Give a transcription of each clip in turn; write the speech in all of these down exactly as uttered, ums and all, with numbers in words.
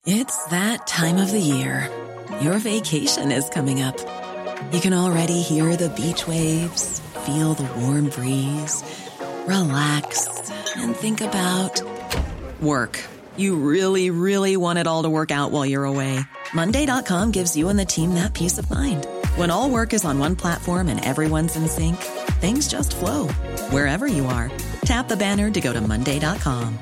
It's that time of the year. Your vacation is coming up. You can already hear the beach waves, feel the warm breeze, relax, and think about work. You really, really want it all to work out while you're away. Monday dot com gives you and the team that peace of mind. When all work is on one platform and everyone's in sync, things just flow. Wherever you are, tap the banner to go to Monday dot com.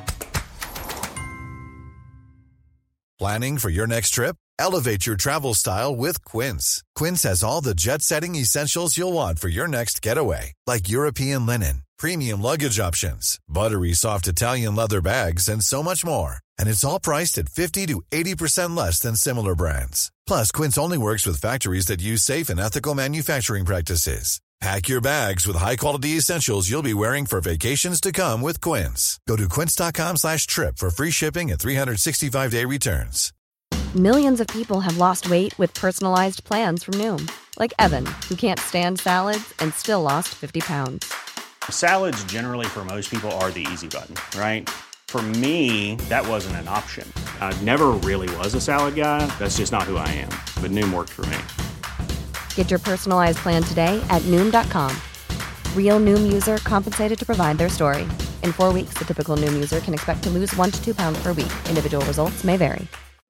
Planning for your next trip? Elevate your travel style with Quince. Quince has all the jet-setting essentials you'll want for your next getaway, like European linen, premium luggage options, buttery soft Italian leather bags, and so much more. And it's all priced at fifty to eighty percent less than similar brands. Plus, Quince only works with factories that use safe and ethical manufacturing practices. Pack your bags with high-quality essentials you'll be wearing for vacations to come with Quince. Go to quince.com slash trip for free shipping and three sixty-five day returns. Millions of people have lost weight with personalized plans from Noom. Like Evan, who can't stand salads and still lost fifty pounds. Salads generally for most people are the easy button, right? For me, that wasn't an option. I never really was a salad guy. That's just not who I am. But Noom worked for me. Get your personalized plan today at Noom dot com. Real Noom user compensated to provide their story. In four weeks, the typical Noom user can expect to lose one to two pounds per week. Individual results may vary.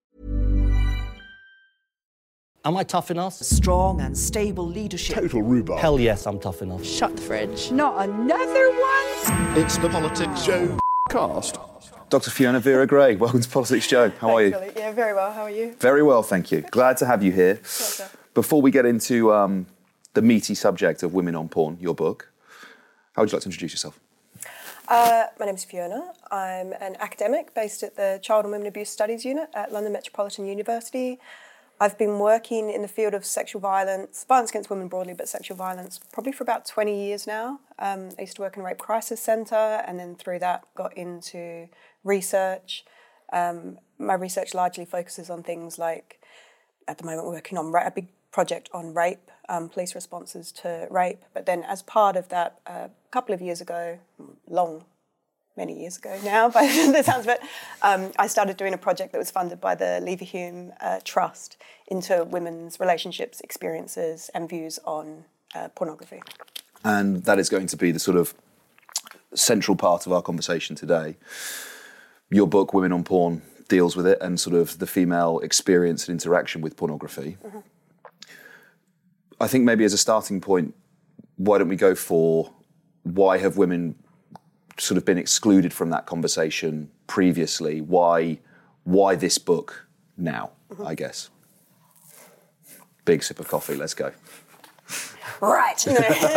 Am I tough enough? Strong and stable leadership. Total rhubarb. Hell yes, I'm tough enough. Shut the fridge. Not another one? It's the Politics Joe cast. Doctor Fiona Vera Gray, welcome to Politics Joe. How are you? Billy. Yeah, very well. How are you? Very well, thank you. Glad to have you here. Pleasure. Before we get into um, the meaty subject of Women on Porn, your book, how would you like to introduce yourself? Uh, my name's Fiona. I'm an academic based at the Child and Women Abuse Studies Unit at London Metropolitan University. I've been working in the field of sexual violence, violence against women broadly, but sexual violence probably for about twenty years now. Um, I used to work in a rape crisis centre and then through that got into research. Um, my research largely focuses on things like, at the moment we're working on a big project on rape, um, police responses to rape. But then as part of that, uh, a couple of years ago, long many years ago now, by the sounds of it, um, I started doing a project that was funded by the Leverhulme uh, Trust into women's relationships, experiences and views on uh, pornography. And that is going to be the sort of central part of our conversation today. Your book, Women on Porn, deals with it and sort of the female experience and interaction with pornography. Mm-hmm. I think maybe as a starting point, why don't we go for why have women sort of been excluded from that conversation previously? Why why this book now, mm-hmm. I guess? Big sip of coffee, let's go. Right. So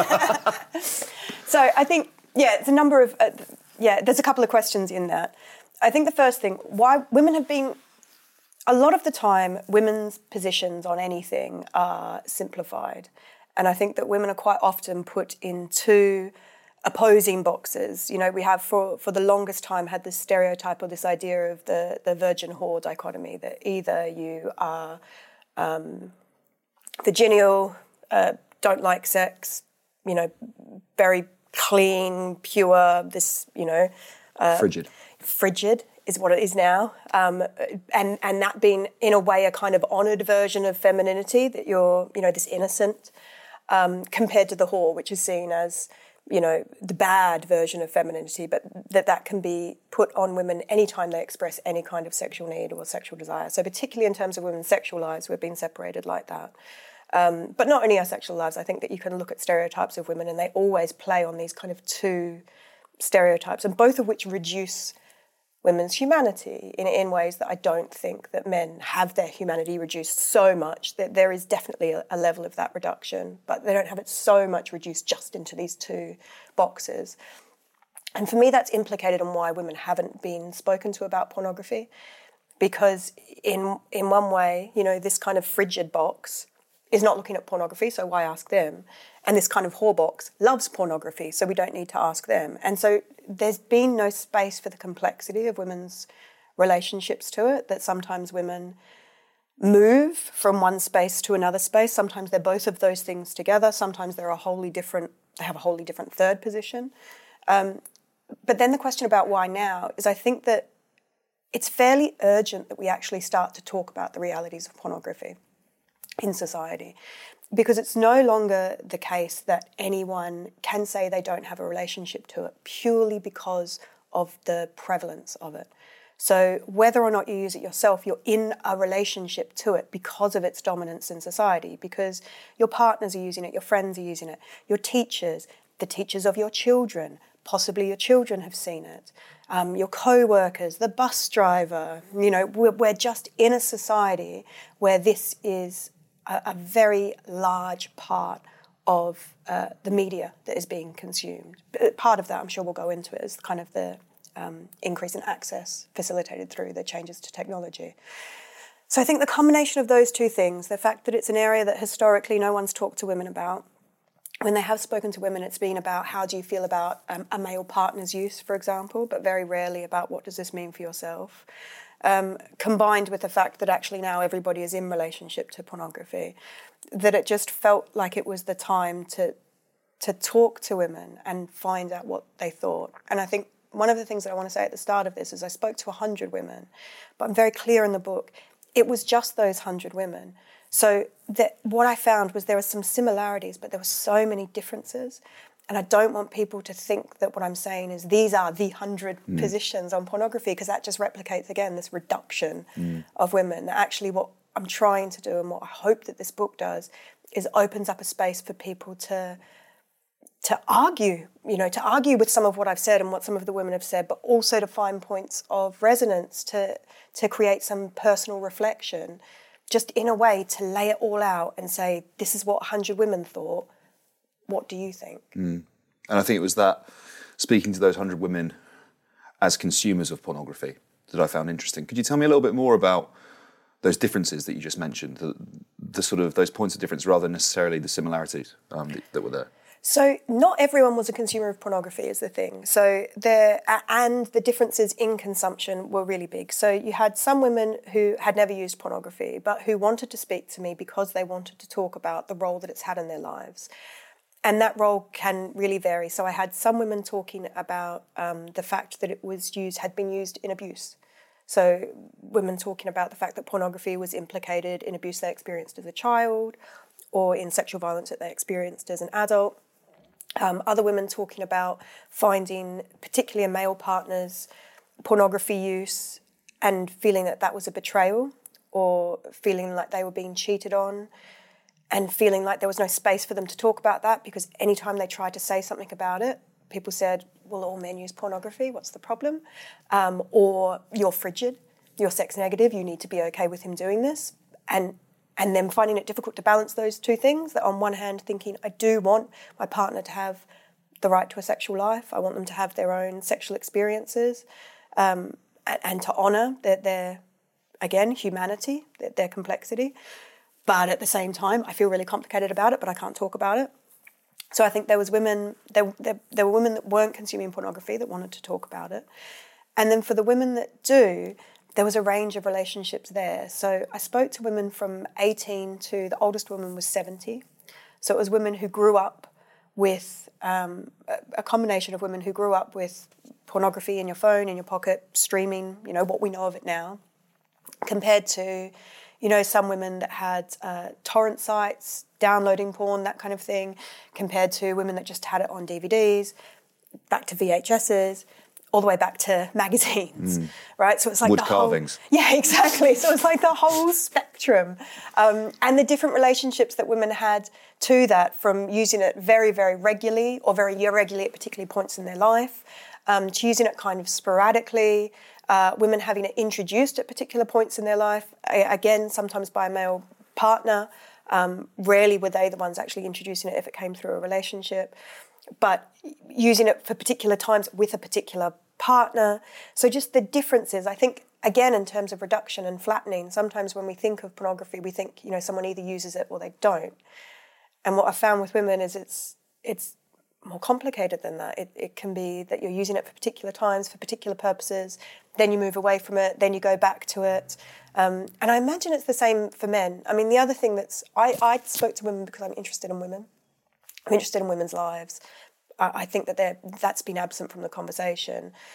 I think, yeah, it's a number of, uh, yeah, there's a couple of questions in that. I think the first thing, why women have been, a lot of the time, women's positions on anything are simplified. And I think that women are quite often put in two opposing boxes. You know, we have for, for the longest time had this stereotype or this idea of the, the virgin whore dichotomy, that either you are um, virginal, uh, don't like sex, you know, very clean, pure, this, you know... Uh, frigid. Frigid is what it is now. Um, and, and that being, in a way, a kind of honoured version of femininity, that you're, you know, this innocent, um, compared to the whore, which is seen as, you know, the bad version of femininity, but that that can be put on women anytime they express any kind of sexual need or sexual desire. So particularly in terms of women's sexual lives, we're being separated like that. Um, but not only our sexual lives, I think that you can look at stereotypes of women and they always play on these kind of two stereotypes, and both of which reduce women's humanity in, in ways that I don't think that men have their humanity reduced so much. That there is definitely a, a level of that reduction, but they don't have it so much reduced just into these two boxes. And for me, that's implicated on why women haven't been spoken to about pornography, because in in one way, you know, this kind of frigid box is not looking at pornography, so why ask them? And this kind of whore box loves pornography, so we don't need to ask them. And so there's been no space for the complexity of women's relationships to it, that sometimes women move from one space to another space. Sometimes they're both of those things together. Sometimes they're a wholly different, they have a wholly different third position. Um, but then the question about why now is, I think that it's fairly urgent that we actually start to talk about the realities of pornography in society, because it's no longer the case that anyone can say they don't have a relationship to it purely because of the prevalence of it. So whether or not you use it yourself, you're in a relationship to it because of its dominance in society, because your partners are using it, your friends are using it, your teachers, the teachers of your children, possibly your children have seen it, um, your co-workers, the bus driver. You know, we're, we're just in a society where this is a, a very large part of uh, the media that is being consumed. But part of that, I'm sure we'll go into it, is kind of the um, increase in access facilitated through the changes to technology. So I think the combination of those two things, the fact that it's an area that historically no one's talked to women about, when they have spoken to women, it's been about how do you feel about um, a male partner's use, for example, but very rarely about what does this mean for yourself. Um, combined with the fact that actually now everybody is in relationship to pornography, that it just felt like it was the time to to talk to women and find out what they thought. And I think one of the things that I want to say at the start of this is I spoke to one hundred women, but I'm very clear in the book, it was just those one hundred women. So that what I found was there were some similarities, but there were so many differences. And I don't want people to think that what I'm saying is these are the hundred mm. positions on pornography, because that just replicates, again, this reduction mm. of women. Actually, what I'm trying to do and what I hope that this book does is opens up a space for people to to argue, you know, to argue with some of what I've said and what some of the women have said, but also to find points of resonance, to to create some personal reflection, just in a way to lay it all out and say, this is what one hundred women thought. What do you think? Mm. And I think it was that, speaking to those one hundred women as consumers of pornography, that I found interesting. Could you tell me a little bit more about those differences that you just mentioned, the, the sort of those points of difference rather than necessarily the similarities um, that, that were there? So not everyone was a consumer of pornography is the thing. So there, and the differences in consumption were really big. So you had some women who had never used pornography, but who wanted to speak to me because they wanted to talk about the role that it's had in their lives. And that role can really vary. So I had some women talking about um, the fact that it was used, had been used in abuse. So women talking about the fact that pornography was implicated in abuse they experienced as a child or in sexual violence that they experienced as an adult. Um, other women talking about finding, particularly in male partners, pornography use and feeling that that was a betrayal, or feeling like they were being cheated on, and feeling like there was no space for them to talk about that, because anytime they tried to say something about it, people said, well, all men use pornography, what's the problem? Um, or you're frigid, you're sex negative, you need to be okay with him doing this. And and then finding it difficult to balance those two things, that on one hand thinking, I do want my partner to have the right to a sexual life, I want them to have their own sexual experiences, um, and, and to honour their, their, again, humanity, their, their complexity. But at the same time, I feel really complicated about it, but I can't talk about it. So I think there was women, there, there, there were women that weren't consuming pornography that wanted to talk about it. And then for the women that do, there was a range of relationships there. So I spoke to women from eighteen to, the oldest woman was seventy. So it was women who grew up with, um, a, a combination of women who grew up with pornography in your phone, in your pocket, streaming, you know, what we know of it now, compared to, you know, some women that had uh, torrent sites, downloading porn, that kind of thing, compared to women that just had it on D V Ds, back to V H S's, all the way back to magazines, mm. right? So it's like wood the carvings. Whole, yeah, exactly. So it's like the whole spectrum, um, and the different relationships that women had to that, from using it very, very regularly or very irregularly at particular points in their life, um, to using it kind of sporadically. Uh, women having it introduced at particular points in their life, again, sometimes by a male partner. Um, rarely were they the ones actually introducing it if it came through a relationship, but using it for particular times with a particular partner. So just the differences, I think, again, in terms of reduction and flattening, sometimes when we think of pornography, we think, you know, someone either uses it or they don't. And what I found with women is it's it's more complicated than that. It, it can be that you're using it for particular times, for particular purposes, then you move away from it, then you go back to it. Um, and I imagine it's the same for men. I mean, the other thing that's, I, I spoke to women because I'm interested in women. I'm interested in women's lives. I, I think that that's been absent from the conversation.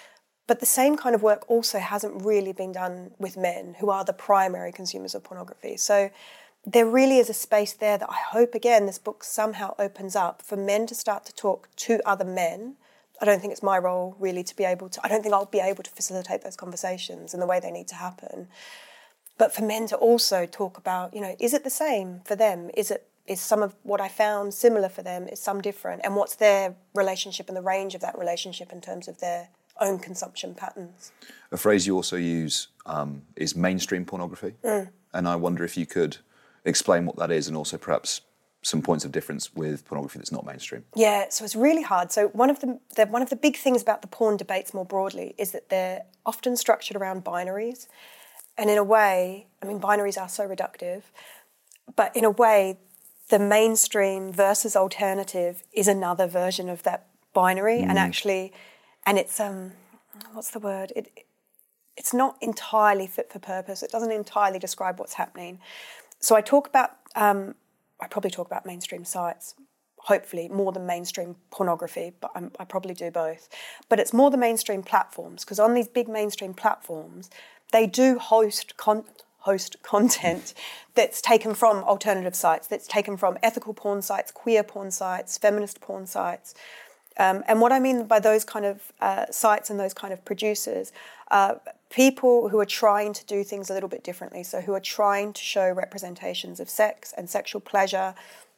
But the same kind of work also hasn't really been done with men, who are the primary consumers of pornography. So there really is a space there that I hope, again, this book somehow opens up for men to start to talk to other men. I don't think it's my role really to be able to, I don't think I'll be able to facilitate those conversations in the way they need to happen. But for men to also talk about, you know, is it the same for them? Is it, is some of what I found similar for them? Is some different? And what's their relationship and the range of that relationship in terms of their own consumption patterns? A phrase you also use um, is mainstream pornography. Mm. And I wonder if you could explain what that is and also perhaps some points of difference with pornography that's not mainstream. Yeah, so it's really hard. So one of the, the one of the big things about the porn debates more broadly is that they're often structured around binaries. And in a way, I mean, binaries are so reductive, but in a way, the mainstream versus alternative is another version of that binary. Mm. And actually, and it's, um, what's the word? It, it's not entirely fit for purpose. It doesn't entirely describe what's happening. So I talk about, um, I probably talk about mainstream sites, hopefully more than mainstream pornography, but I'm, I probably do both. But it's more the mainstream platforms, because on these big mainstream platforms, they do host con- host content that's taken from alternative sites, that's taken from ethical porn sites, queer porn sites, feminist porn sites. Um, and what I mean by those kind of uh, sites and those kind of producers, uh, people who are trying to do things a little bit differently, so who are trying to show representations of sex and sexual pleasure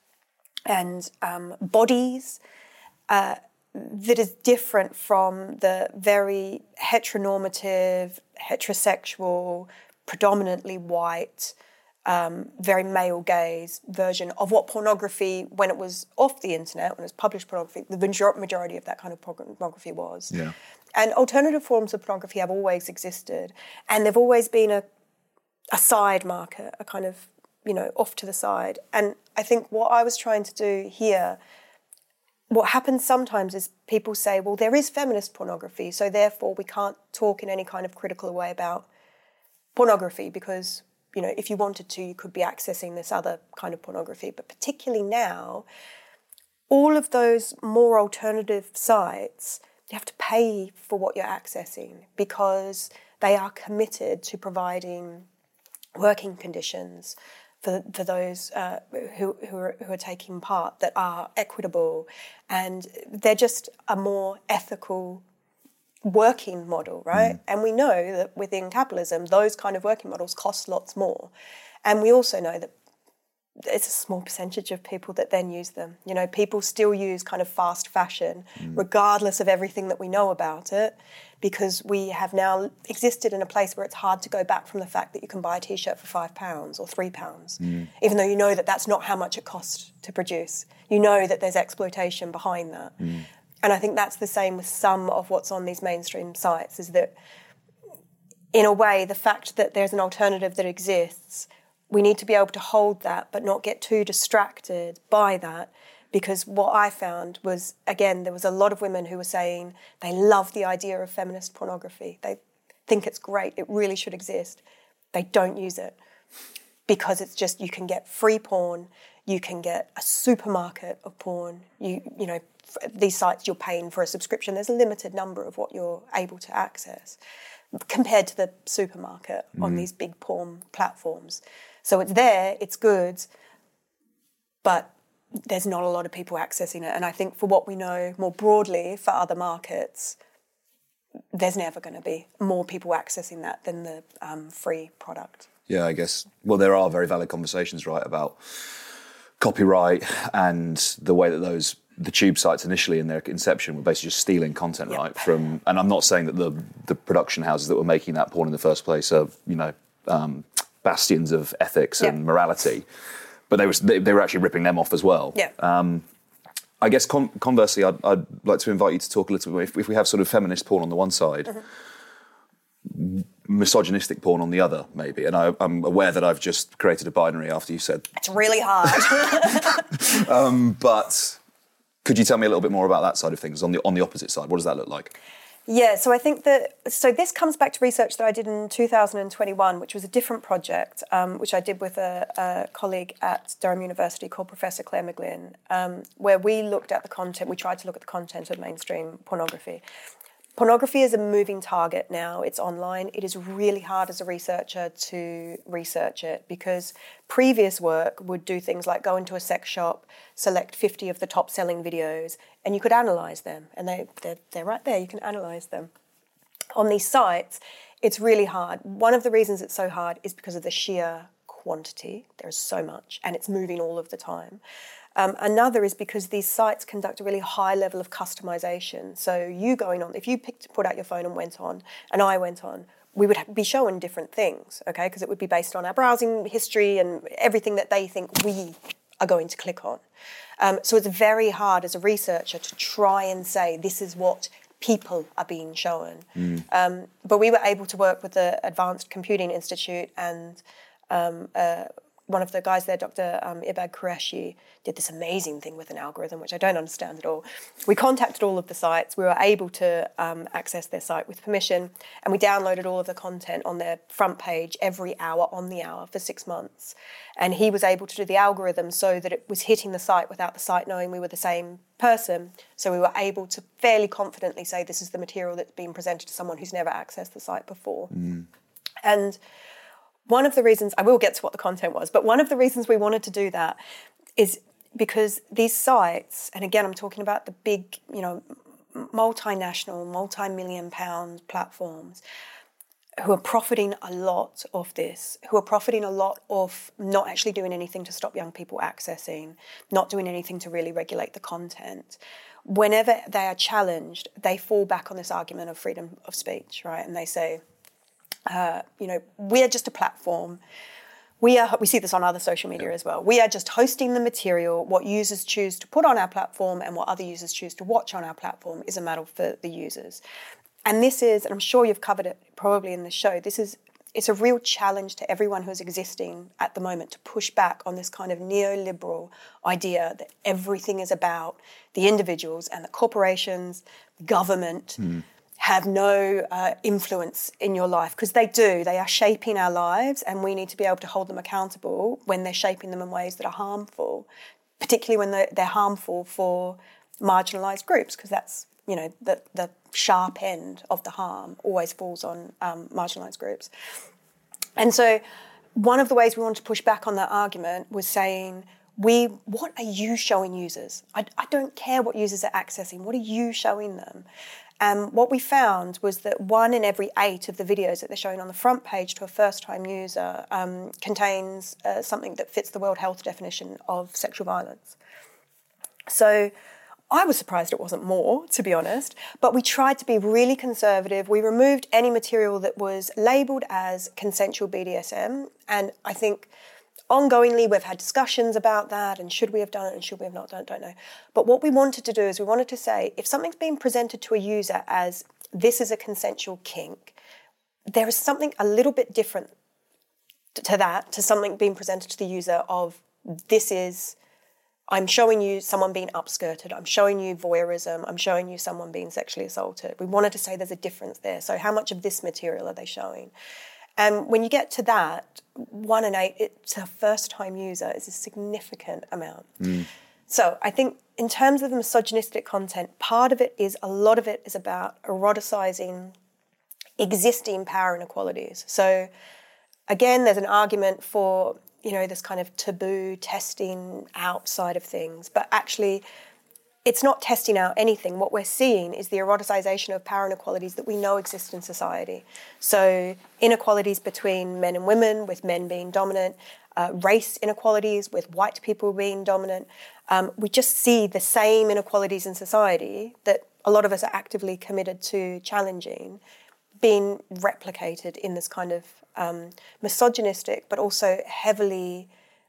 and um, bodies uh, that is different from the very heteronormative, heterosexual, predominantly white, um, very male gaze version of what pornography, when it was off the internet, when it was published pornography, the major- majority of that kind of pornography was. Yeah. And alternative forms of pornography have always existed, and they've always been a a side market, a kind of, you know, off to the side. And I think what I was trying to do here, what happens sometimes is people say, well, there is feminist pornography, so therefore we can't talk in any kind of critical way about pornography because, you know, if you wanted to, you could be accessing this other kind of pornography. But particularly now, all of those more alternative sites, you have to pay for what you're accessing because they are committed to providing working conditions for for those uh, who who are, who are taking part that are equitable, and they're just a more ethical working model, right? Mm. And we know that within capitalism, those kind of working models cost lots more, and we also know that it's a small percentage of people that then use them. You know, people still use kind of fast fashion, mm. regardless of everything that we know about it, because we have now existed in a place where it's hard to go back from the fact that you can buy a T-shirt for five pounds or three pounds, mm. even though you know that that's not how much it costs to produce. You know that there's exploitation behind that. Mm. And I think that's the same with some of what's on these mainstream sites, is that in a way, the fact that there's an alternative that exists, we need to be able to hold that but not get too distracted by that, because what I found was, again, there was a lot of women who were saying they love the idea of feminist pornography. They think it's great, it really should exist. They don't use it because it's just, you can get free porn, you can get a supermarket of porn, you you know, these sites you're paying for a subscription, there's a limited number of what you're able to access compared to the supermarket mm. on these big porn platforms. So it's there, it's good, but there's not a lot of people accessing it. And I think for what we know more broadly for other markets, there's never going to be more people accessing that than the um, free product. Yeah, I guess, well, there are very valid conversations, right, about copyright and the way that those, the tube sites initially in their inception were basically just stealing content, yep. right, from, and I'm not saying that the the production houses that were making that porn in the first place are, you know, um, bastions of ethics yep. and morality, but they, was, they, they were actually ripping them off as well. Yeah. Um, I guess con- conversely, I'd, I'd like to invite you to talk a little bit, if, if we have sort of feminist porn on the one side, mm-hmm. misogynistic porn on the other, maybe. And I, I'm aware that I've just created a binary after you said... It's really hard. um, but could you tell me a little bit more about that side of things, on the on the opposite side? What does that look like? Yeah, so I think that, so this comes back to research that I did in two thousand twenty-one, which was a different project, um, which I did with a, a colleague at Durham University called Professor Claire McGlynn, um, where we looked at the content, we tried to look at the content of mainstream pornography. pornography is a moving target now. It's online. It is really hard as a researcher to research it because previous work would do things like go into a sex shop, select fifty of the top selling videos, and you could analyse them. And they, they're, they're right there. You can analyse them. On these sites, it's really hard. One of the reasons it's so hard is because of the sheer quantity. There's so much, and it's moving all of the time. Um, another is because these sites conduct a really high level of customization. So you going on, if you picked, put out your phone and went on, and I went on, we would be shown different things, okay? Because it would be based on our browsing history and everything that they think we are going to click on. Um, so it's very hard as a researcher to try and say this is what people are being shown. Mm. Um, but we were able to work with the Advanced Computing Institute and um, uh, one of the guys there, Doctor Um, Ibad Qureshi, did this amazing thing with an algorithm, which I don't understand at all. We contacted all of the sites. We were able to um, access their site with permission, and we downloaded all of the content on their front page every hour on the hour for six months. And he was able to do the algorithm so that it was hitting the site without the site knowing we were the same person. So we were able to fairly confidently say this is the material that's being presented to someone who's never accessed the site before. Mm. And one of the reasons, I will get to what the content was, but one of the reasons we wanted to do that is because these sites, and again, I'm talking about the big, you know, multinational, multi-million pound platforms who are profiting a lot of this, who are profiting a lot of not actually doing anything to stop young people accessing, not doing anything to really regulate the content. Whenever they are challenged, they fall back on this argument of freedom of speech, right? And they say, Uh, you know, we're just a platform. We are. We see this on other social media as well. We are just hosting the material. What users choose to put on our platform and what other users choose to watch on our platform is a matter for the users. And this is, and I'm sure you've covered it probably in the show, this is, it's a real challenge to everyone who's existing at the moment to push back on this kind of neoliberal idea that everything is about the individuals and the corporations, the government, mm. have no uh, influence in your life, because they do. They are shaping our lives, and we need to be able to hold them accountable when they're shaping them in ways that are harmful, particularly when they're, they're harmful for marginalised groups, because that's, you know, the, the sharp end of the harm always falls on um, marginalised groups. And so one of the ways we wanted to push back on that argument was saying, we, what are you showing users? I, I don't care what users are accessing. What are you showing them? And um, what we found was that one in every eight of the videos that they're showing on the front page to a first-time user um, contains uh, something that fits the World Health definition of sexual violence. So I was surprised it wasn't more, to be honest, but we tried to be really conservative. We removed any material that was labelled as consensual B D S M, and I think ongoingly, we've had discussions about that, and should we have done it and should we have not done it, don't know. But what we wanted to do is we wanted to say, if something's being presented to a user as this is a consensual kink, there is something a little bit different to that, to something being presented to the user of this is, I'm showing you someone being upskirted, I'm showing you voyeurism, I'm showing you someone being sexually assaulted. We wanted to say there's a difference there. So how much of this material are they showing? And when you get to that, one in eight, it's a first-time user, is a significant amount. Mm. So I think in terms of the misogynistic content, part of it is, a lot of it is about eroticising existing power inequalities. So again, there's an argument for, you know, this kind of taboo testing outside of things, but actually it's not testing out anything. What we're seeing is the eroticisation of power inequalities that we know exist in society. So inequalities between men and women, with men being dominant, uh, race inequalities with white people being dominant. Um, we just see the same inequalities in society that a lot of us are actively committed to challenging, being replicated in this kind of um, misogynistic, but also heavily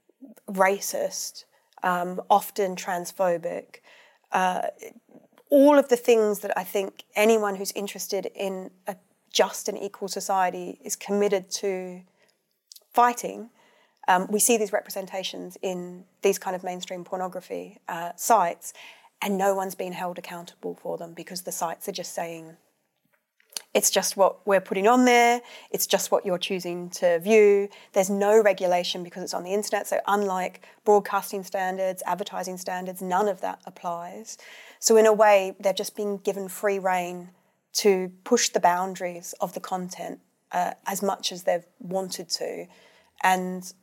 racist, um, often transphobic, Uh, all of the things that I think anyone who's interested in a just and equal society is committed to fighting. Um, we see these representations in these kind of mainstream pornography uh, sites, and no one's been held accountable for them because the sites are just saying, it's just what we're putting on there, it's just what you're choosing to view. There's no regulation because it's on the internet, so unlike broadcasting standards, advertising standards, none of that applies. So in a way, they're just being given free rein to push the boundaries of the content uh, as much as they've wanted to. And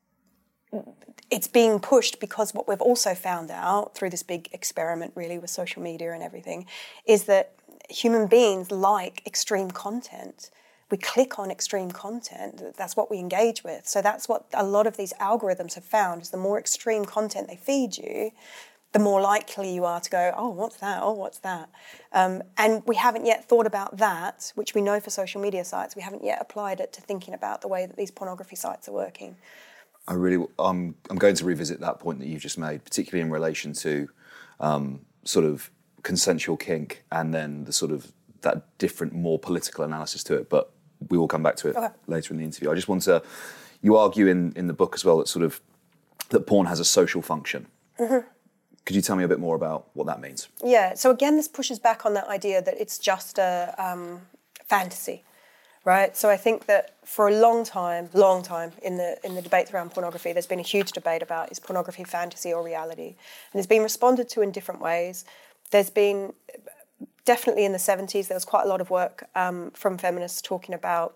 it's being pushed because what we've also found out through this big experiment really with social media and everything is that human beings like extreme content. We click on extreme content. That's what we engage with. So that's what a lot of these algorithms have found is the more extreme content they feed you, the more likely you are to go, oh, what's that? Oh, what's that? Um, and we haven't yet thought about that, which we know for social media sites. We haven't yet applied it to thinking about the way that these pornography sites are working. I really, um, I'm going to revisit that point that you've just made, particularly in relation to um, sort of consensual kink and then the sort of that different, more political analysis to it. But we will come back to it okay. later in the interview. I just want to, you argue in, in the book as well that sort of, that porn has a social function. Mm-hmm. Could you tell me a bit more about what that means? Yeah, so again, this pushes back on that idea that it's just a um, fantasy, right? So I think that for a long time, long time in the in the debates around pornography, there's been a huge debate about is pornography fantasy or reality? And it's been responded to in different ways. There's been, definitely in the seventies, there was quite a lot of work um, from feminists talking about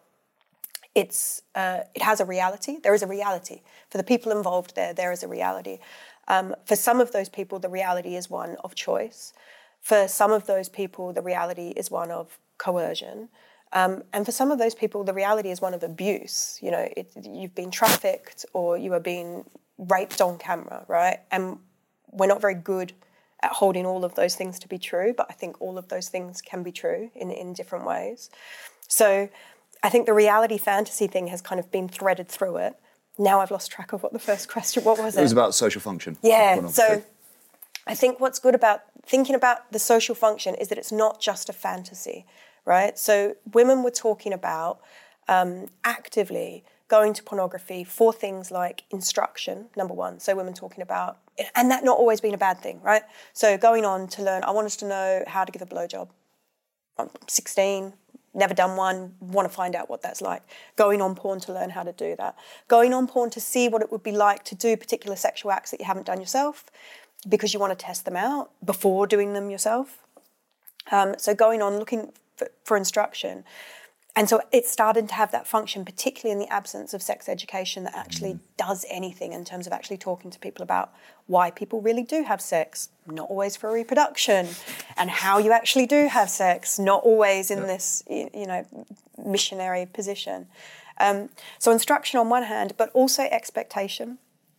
it's uh, it has a reality. There is a reality. For the people involved there, there is a reality. Um, for some of those people, the reality is one of choice. For some of those people, the reality is one of coercion. Um, and for some of those people, the reality is one of abuse. You know, it, you've been trafficked or you are being raped on camera, right? And we're not very good at holding all of those things to be true, but I think all of those things can be true in, in different ways. So I think the reality fantasy thing has kind of been threaded through it. Now I've lost track of what the first question, what was it? It was about social function. Yeah, so I think what's good about thinking about the social function is that it's not just a fantasy, right? So women were talking about um, actively going to pornography for things like instruction, number one. So women talking about, and that not always been a bad thing, right? So going on to learn, I wanted to know how to give a blowjob. I'm sixteen, never done one, want to find out what that's like. Going on porn to learn how to do that. Going on porn to see what it would be like to do particular sexual acts that you haven't done yourself because you want to test them out before doing them yourself. Um, so going on looking for, for instruction. And so it started to have that function, particularly in the absence of sex education that actually does anything in terms of actually talking to people about why people really do have sex, not always for reproduction, and how you actually do have sex, not always in this, you know, missionary position. Um, so instruction on one hand, but also expectation.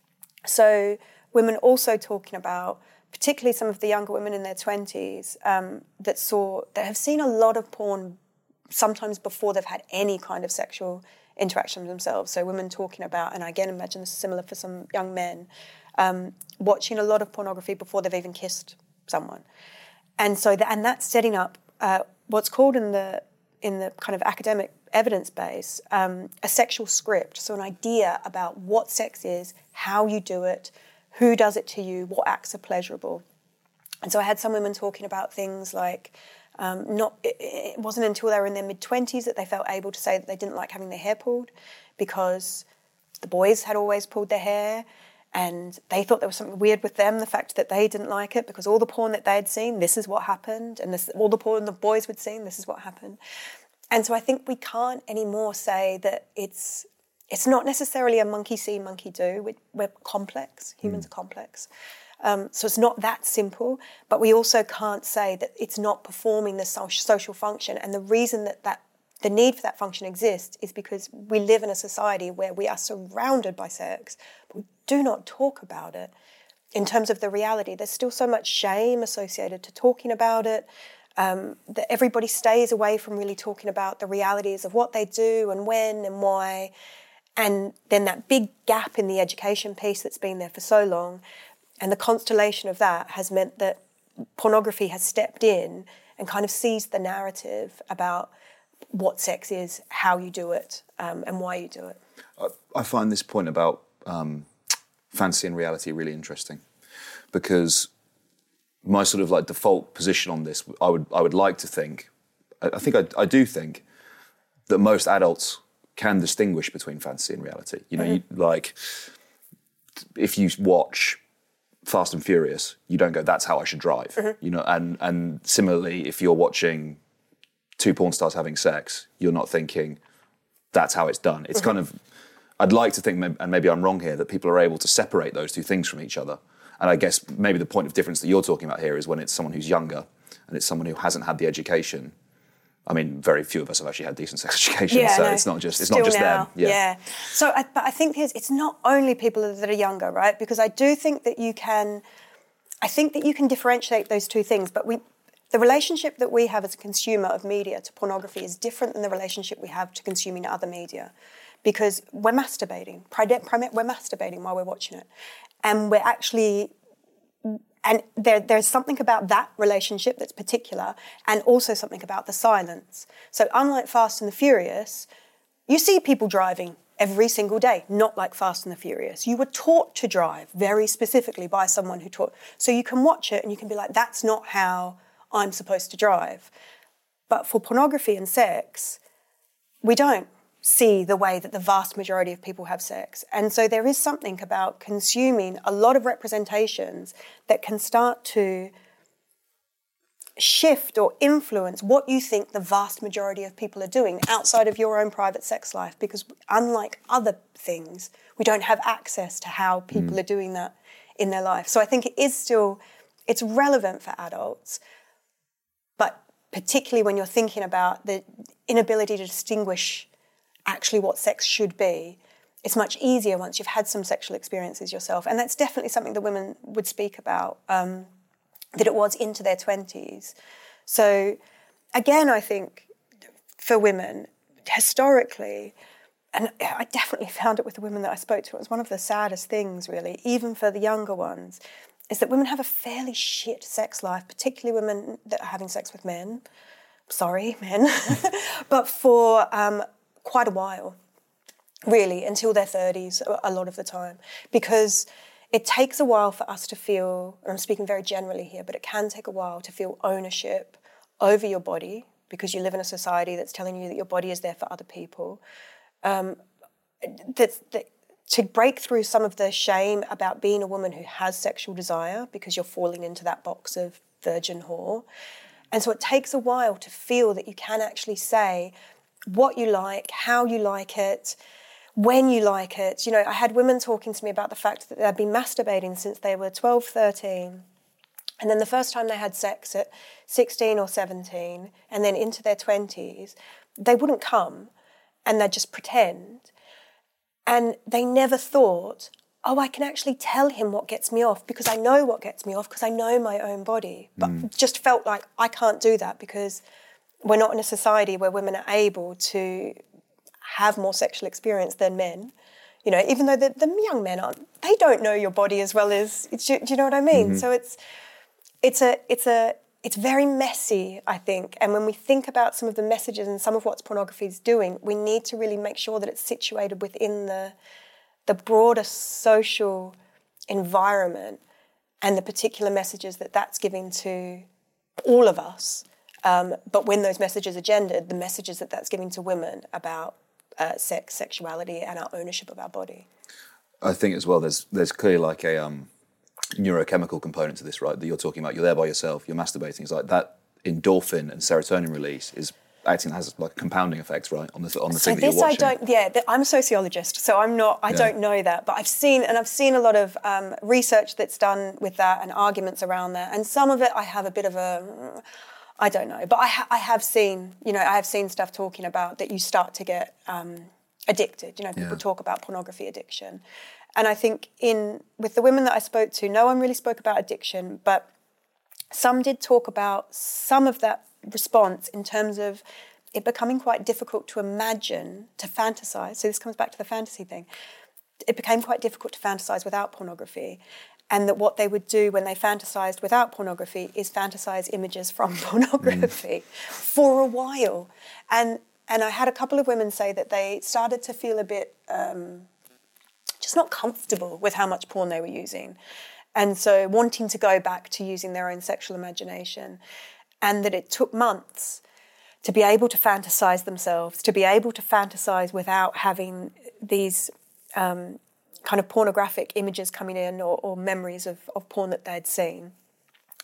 So women also talking about, particularly some of the younger women in their twenties, um, that saw that have seen a lot of porn sometimes before they've had any kind of sexual interaction with themselves. So women talking about, and I again imagine this is similar for some young men, um, watching a lot of pornography before they've even kissed someone. And so, that, and that's setting up uh, what's called in the in the kind of academic evidence base um, a sexual script. So an idea about what sex is, how you do it, who does it to you, what acts are pleasurable. And so I had some women talking about things like, Um, not, it, it wasn't until they were in their mid-twenties that they felt able to say that they didn't like having their hair pulled because the boys had always pulled their hair and they thought there was something weird with them, the fact that they didn't like it because all the porn that they had seen, this is what happened, and this, all the porn the boys would seen, this is what happened. And so I think we can't anymore say that it's it's not necessarily a monkey see, monkey do. We're, we're complex. Humans mm. are complex. Um, so it's not that simple, but we also can't say that it's not performing the social function. And the reason that, that the need for that function exists is because we live in a society where we are surrounded by sex, but we do not talk about it. In terms of the reality, there's still so much shame associated to talking about it, um, that everybody stays away from really talking about the realities of what they do and when and why. And then that big gap in the education piece that's been there for so long. And the constellation of that has meant that pornography has stepped in and kind of seized the narrative about what sex is, how you do it, um, and why you do it. I, I find this point about um, fantasy and reality really interesting because my sort of like default position on this, I would I would like to think, I, I think I, I do think that most adults can distinguish between fantasy and reality. You know, mm-hmm. you, like if you watch Fast and Furious, you don't go, that's how I should drive. Mm-hmm. You know, and and similarly, if you're watching two porn stars having sex, you're not thinking that's how it's done. It's mm-hmm. kind of, I'd like to think, and maybe I'm wrong here, that people are able to separate those two things from each other. And I guess maybe the point of difference that you're talking about here is when it's someone who's younger and it's someone who hasn't had the education. I mean, very few of us have actually had decent sex education, yeah, so no, it's not just it's not just now, them. Yeah. yeah. So, I, but I think it's, it's not only people that are younger, right? Because I do think that you can, I think that you can differentiate those two things. But we, the relationship that we have as a consumer of media to pornography is different than the relationship we have to consuming other media, because we're masturbating. We're masturbating while we're watching it, and we're actually. And there, there's something about that relationship that's particular, and also something about the silence. So unlike Fast and the Furious, you see people driving every single day, not like Fast and the Furious. You were taught to drive very specifically by someone who taught. So you can watch it and you can be like, that's not how I'm supposed to drive. But for pornography and sex, we don't see the way that the vast majority of people have sex. And so there is something about consuming a lot of representations that can start to shift or influence what you think the vast majority of people are doing outside of your own private sex life, because unlike other things, we don't have access to how people mm. are doing that in their life. So I think it is still, it's relevant for adults, but particularly when you're thinking about the inability to distinguish actually what sex should be, it's much easier once you've had some sexual experiences yourself. And that's definitely something that women would speak about, um, that it was into their twenties. So again, I think for women, historically, and I definitely found it with the women that I spoke to, it was one of the saddest things, really, even for the younger ones, is that women have a fairly shit sex life, particularly women that are having sex with men. Sorry, men. But for... Um, quite a while, really, until their thirties, a lot of the time, because it takes a while for us to feel, and I'm speaking very generally here, but it can take a while to feel ownership over your body, because you live in a society that's telling you that your body is there for other people. Um, that, that to break through some of the shame about being a woman who has sexual desire, because you're falling into that box of virgin whore. And so it takes a while to feel that you can actually say what you like, how you like it, when you like it. You know, I had women talking to me about the fact that they'd been masturbating since they were twelve, thirteen, and then the first time they had sex at sixteen or seventeen, and then into their twenties, they wouldn't come, and they'd just pretend. And they never thought, oh, I can actually tell him what gets me off, because I know what gets me off, because I know my own body. But mm. just felt like I can't do that, because we're not in a society where women are able to have more sexual experience than men. You know, even though the, the young men aren't, they don't know your body as well as, do, do you know what I mean? Mm-hmm. So it's it's a it's a it's very messy, I think. And when we think about some of the messages and some of what pornography is doing, we need to really make sure that it's situated within the the broader social environment and the particular messages that that's giving to all of us. Um, but when those messages are gendered, the messages that that's giving to women about uh, sex, sexuality, and our ownership of our body. I think as well, there's there's clearly like a um, neurochemical component to this, right? That you're talking about. You're there by yourself. You're masturbating. It's like that endorphin and serotonin release is acting has like compounding effects, right, on the on the so thing that you're watching. So this I don't. Yeah, th- I'm a sociologist, so I'm not. I yeah. don't know that, but I've seen and I've seen a lot of um, research that's done with that and arguments around that, and some of it I have a bit of a. I don't know, but I, ha- I have seen, you know, I have seen stuff talking about that you start to get um, addicted. You know, people yeah. talk about pornography addiction. And I think in with the women that I spoke to, no one really spoke about addiction, but some did talk about some of that response in terms of it becoming quite difficult to imagine, to fantasize. So this comes back to the fantasy thing. It became quite difficult to fantasize without pornography. And that what they would do when they fantasized without pornography is fantasize images from pornography mm. for a while. And and I had a couple of women say that they started to feel a bit um, just not comfortable with how much porn they were using. And so wanting to go back to using their own sexual imagination. And that it took months to be able to fantasize themselves, to be able to fantasize without having these... Um, kind of pornographic images coming in or, or memories of, of porn that they'd seen.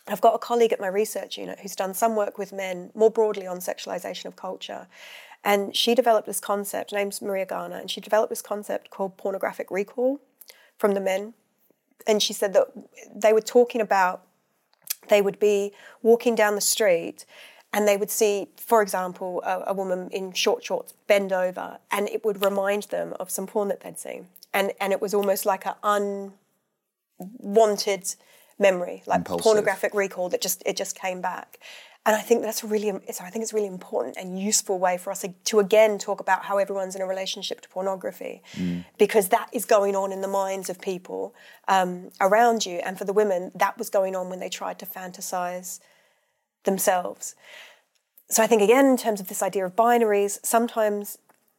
I've got a colleague at my research unit who's done some work with men more broadly on sexualization of culture. And she developed this concept, her name's Maria Garner, and she developed this concept called pornographic recall from the men. And she said that they were talking about, they would be walking down the street and they would see, for example, a, a woman in short shorts bend over, and it would remind them of some porn that they'd seen. And, and it was almost like an unwanted memory, like Impulsive. Pornographic recall that just it just came back. And I think that's really, it's, I think it's a really important and useful way for us to, to again talk about how everyone's in a relationship to pornography, mm. because that is going on in the minds of people um, around you. And for the women, that was going on when they tried to fantasize themselves. So I think again, in terms of this idea of binaries, sometimes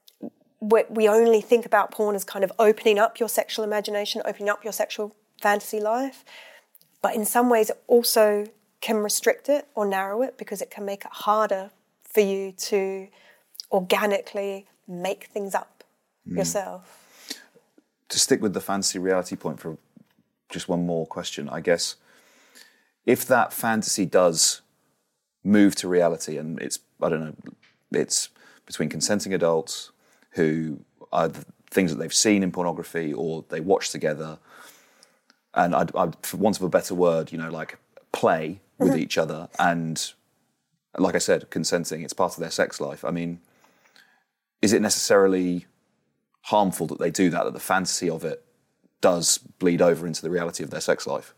we, we only think about porn as kind of opening up your sexual imagination, opening up your sexual fantasy life. But in some ways, it also can restrict it or narrow it because it can make it harder for you to organically make things up mm. yourself. To stick with the fantasy reality point for just one more question, I guess, if that fantasy does move to reality and it's, I don't know, it's between consenting adults who are the things that they've seen in pornography or they watch together, and I'd, I'd, for want of a better word, you know, like play with mm-hmm. each other, and like I said, consenting, it's part of their sex life. I mean, is it necessarily harmful that they do that, that the fantasy of it does bleed over into the reality of their sex life?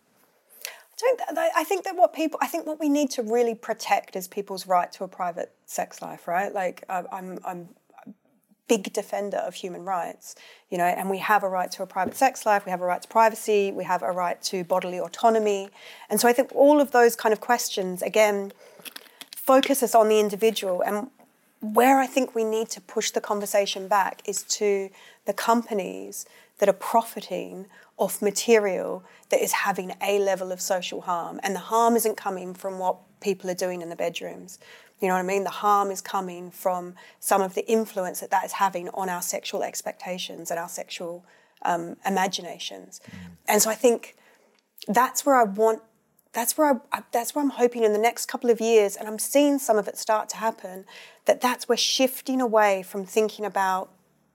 I, don't, I think that what people, I think what we need to really protect is people's right to a private sex life, right? Like, I'm, I'm big defender of human rights, you know, and we have a right to a private sex life, we have a right to privacy, we have a right to bodily autonomy. And so I think all of those kind of questions, again, focus us on the individual. And where I think we need to push the conversation back is to the companies that are profiting off material that is having a level of social harm. And the harm isn't coming from what people are doing in the bedrooms. You know what I mean? The harm is coming from some of the influence that that is having on our sexual expectations and our sexual um, imaginations. Mm. And so I think that's where I want, that's where I, that's where I'm hoping in the next couple of years, and I'm seeing some of it start to happen, that that's we're shifting away from thinking about,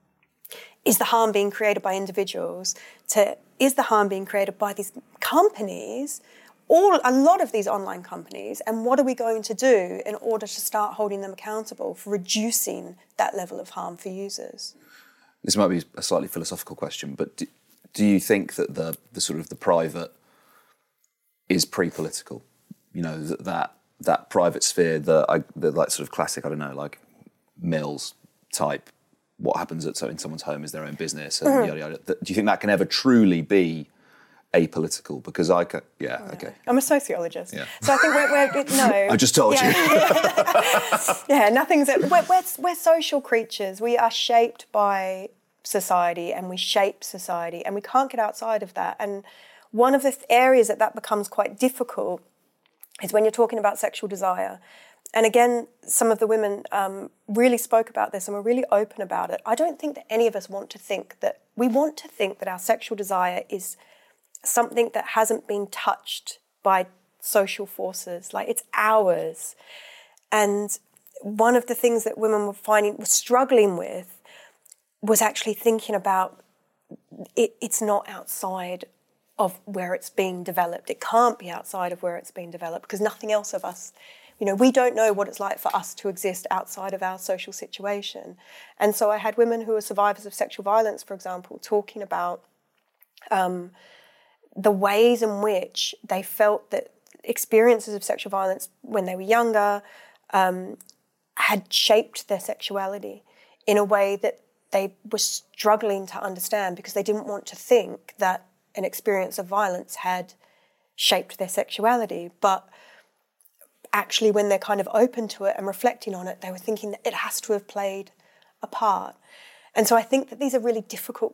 is the harm being created by individuals, to is the harm being created by these companies, all a lot of these online companies, and what are we going to do in order to start holding them accountable for reducing that level of harm for users? This might be a slightly philosophical question, but do, do you think that the, the sort of the private is pre-political? You know, that that, that private sphere, the, I, the like sort of classic, I don't know, like Mills type, what happens at, so in someone's home is their own business, and mm-hmm. yada yada. Do you think that can ever truly be apolitical? Because I can, yeah, yeah, okay. I'm a sociologist, yeah. So I think we're, we're no. I just told yeah. you. yeah, nothing's. We're, we're we're social creatures. We are shaped by society, and we shape society, and we can't get outside of that. And one of the areas that that becomes quite difficult is when you're talking about sexual desire. And again, some of the women um, really spoke about this and were really open about it. I don't think that any of us want to think that, we want to think that our sexual desire is something that hasn't been touched by social forces, like it's ours. And one of the things that women were finding, were struggling with, was actually thinking about it, it's not outside of where it's being developed. It can't be outside of where it's being developed because nothing else of us, you know, we don't know what it's like for us to exist outside of our social situation. And so I had women who were survivors of sexual violence, for example, talking about um, the ways in which they felt that experiences of sexual violence when they were younger um, had shaped their sexuality in a way that they were struggling to understand because they didn't want to think that an experience of violence had shaped their sexuality. But actually, when they're kind of open to it and reflecting on it, they were thinking that it has to have played a part. And so I think that these are really difficult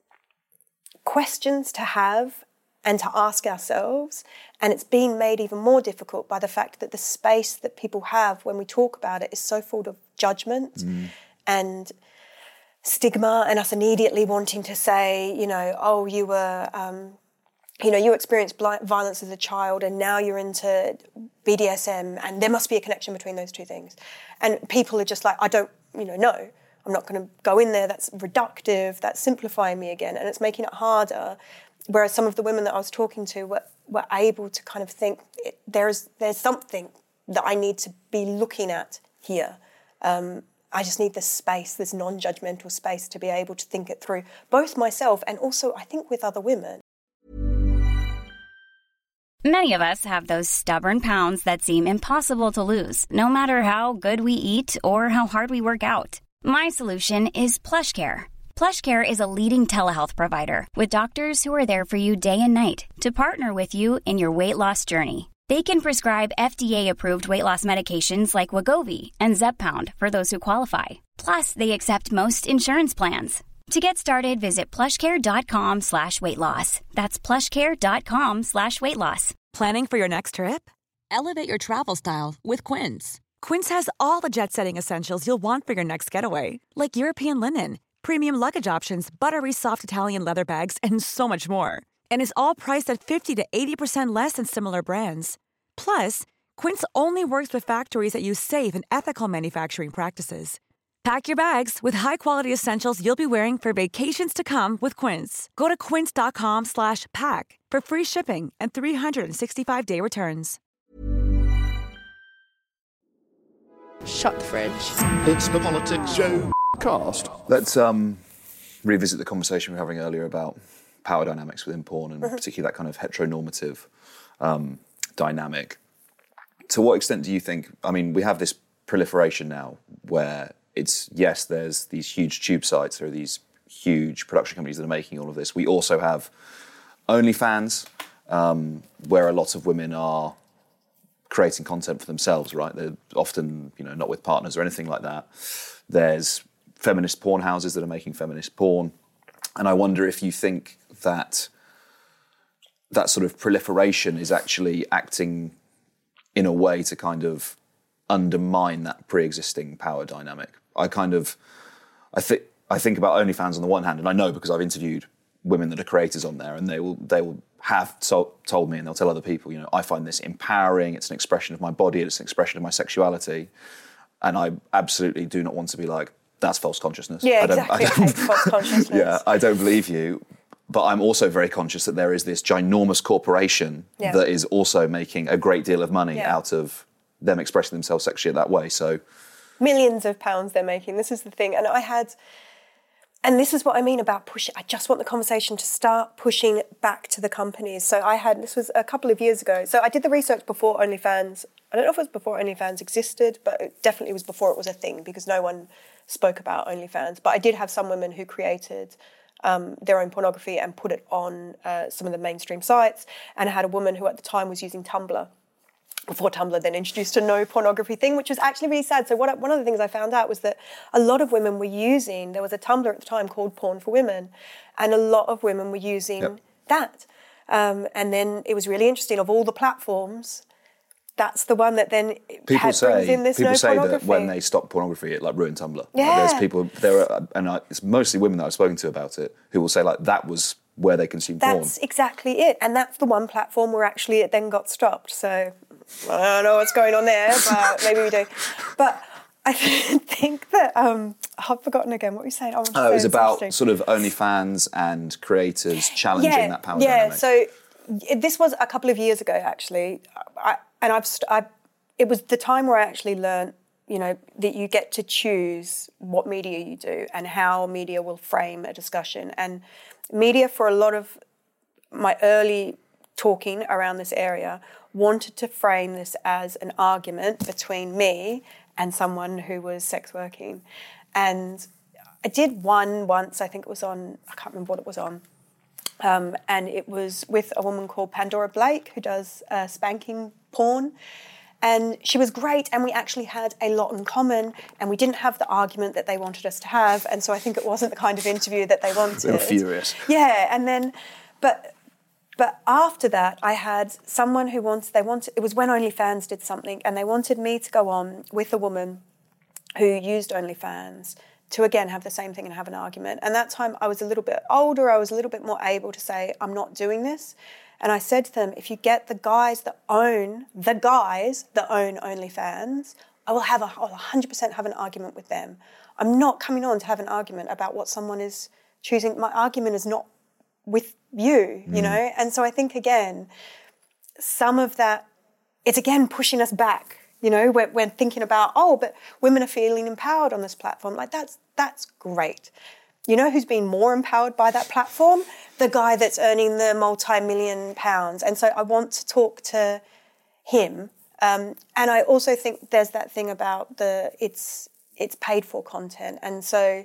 questions to have and to ask ourselves. And it's being made even more difficult by the fact that the space that people have when we talk about it is so full of judgment mm. and stigma, and us immediately wanting to say, you know, oh, you were um, you know, you experienced bli- violence as a child and now you're into B D S M and there must be a connection between those two things. And people are just like, I don't, you know, no, I'm not going to go in there. That's reductive. That's simplifying me again. And it's making it harder. Whereas some of the women that I was talking to were, were able to kind of think there's there's something that I need to be looking at here. Um, I just need this space, this non-judgmental space to be able to think it through, both myself and also I think with other women. Many of us have those stubborn pounds that seem impossible to lose, no matter how good we eat or how hard we work out. My solution is PlushCare. PlushCare is a leading telehealth provider with doctors who are there for you day and night to partner with you in your weight loss journey. They can prescribe F D A-approved weight loss medications like Wegovy and Zepbound for those who qualify. Plus, they accept most insurance plans. To get started, visit plushcare.com slash weight loss. That's plushcare.com slash weight loss. Planning for your next trip? Elevate your travel style with Quince. Quince has all the jet-setting essentials you'll want for your next getaway, like European linen, premium luggage options, buttery soft Italian leather bags, and so much more. And is all priced at fifty to eighty percent less than similar brands. Plus, Quince only works with factories that use safe and ethical manufacturing practices. Pack your bags with high-quality essentials you'll be wearing for vacations to come with Quince. Go to quince.com slash pack for free shipping and three sixty-five day returns. Shut the fridge. It's the Politics Show cast. Let's um, revisit the conversation we were having earlier about power dynamics within porn and particularly that kind of heteronormative um, dynamic. To what extent do you think, I mean, we have this proliferation now where it's, yes, there's these huge tube sites, there are these huge production companies that are making all of this. We also have OnlyFans, um, where a lot of women are creating content for themselves, right? They're often, you know, not with partners or anything like that. There's feminist porn houses that are making feminist porn. And I wonder if you think that that sort of proliferation is actually acting in a way to kind of undermine that pre-existing power dynamic. I kind of, I think I think about OnlyFans on the one hand, and I know because I've interviewed women that are creators on there, and they will they will have so, told me, and they'll tell other people, you know, I find this empowering. It's an expression of my body. It's an expression of my sexuality, and I absolutely do not want to be like, that's false consciousness. Yeah, I don't, exactly. I don't, false consciousness. Yeah, I don't believe you. But I'm also very conscious that there is this ginormous corporation yeah. that is also making a great deal of money yeah. out of them expressing themselves sexually that way. So millions of pounds they're making. This is the thing. And I had, and this is what I mean about pushing. I just want the conversation to start pushing back to the companies. So I had, this was a couple of years ago. So I did the research before OnlyFans. I don't know if it was before OnlyFans existed, but it definitely was before it was a thing because no one spoke about OnlyFans. But I did have some women who created um, their own pornography and put it on uh, some of the mainstream sites. And I had a woman who at the time was using Tumblr, before Tumblr then introduced a no pornography thing, which was actually really sad. So what, one of the things I found out was that a lot of women were using, there was a Tumblr at the time called Porn for Women, and a lot of women were using yep. that. Um, and then it was really interesting, of all the platforms, that's the one that then people had, say brings in this people no say pornography. that when they stop pornography, it like ruined Tumblr. Yeah. Like, there's people there are, and I, it's mostly women that I've spoken to about it who will say like that was where they consumed porn. That's exactly it, and that's the one platform where actually it then got stopped. So I don't know what's going on there, but maybe we do. But I think that um, I've forgotten again what were you saying. Oh, uh, it was about sort of OnlyFans and creators challenging yeah, that power yeah. dynamic. So this was a couple of years ago, actually, I, and I've I, it was the time where I actually learned, you know, that you get to choose what media you do and how media will frame a discussion. And media, for a lot of my early talking around this area, wanted to frame this as an argument between me and someone who was sex working. And I did one once, I think it was on, I can't remember what it was on, um, and it was with a woman called Pandora Blake, who does uh, spanking porn. And she was great, and we actually had a lot in common, and we didn't have the argument that they wanted us to have, and so I think it wasn't the kind of interview that they wanted. They were furious. Yeah, and then, but but after that, I had someone who wanted, they wanted, it was when OnlyFans did something, and they wanted me to go on with a woman who used OnlyFans to, again, have the same thing and have an argument. And that time I was a little bit older, I was a little bit more able to say, I'm not doing this. And I said to them, if you get the guys that own, the guys that own OnlyFans, I will have a, I'll one hundred percent have an argument with them. I'm not coming on to have an argument about what someone is choosing. My argument is not with you, you mm. know? And so I think, again, some of that, it's again pushing us back, you know, we're, we're thinking about, oh, but women are feeling empowered on this platform. Like, that's that's great. You know who's been more empowered by that platform? The guy that's earning the multi-million pounds. And so I want to talk to him. Um, and I also think there's that thing about the it's it's paid for content. And so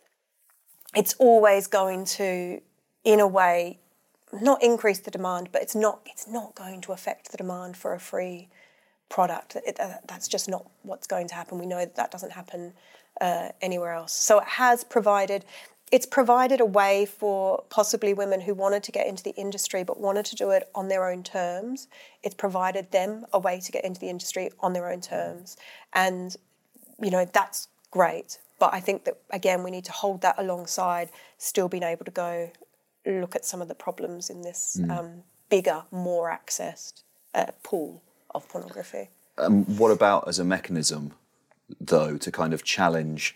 it's always going to, in a way, not increase the demand, but it's not it's not going to affect the demand for a free product. It, uh, that's just not what's going to happen. We know that, that doesn't happen uh, anywhere else. So it has provided, it's provided a way for possibly women who wanted to get into the industry but wanted to do it on their own terms. It's provided them a way to get into the industry on their own terms. And, you know, that's great. But I think that, again, we need to hold that alongside still being able to go look at some of the problems in this mm. um, bigger, more accessed uh, pool of pornography. Um, what about as a mechanism, though, to kind of challenge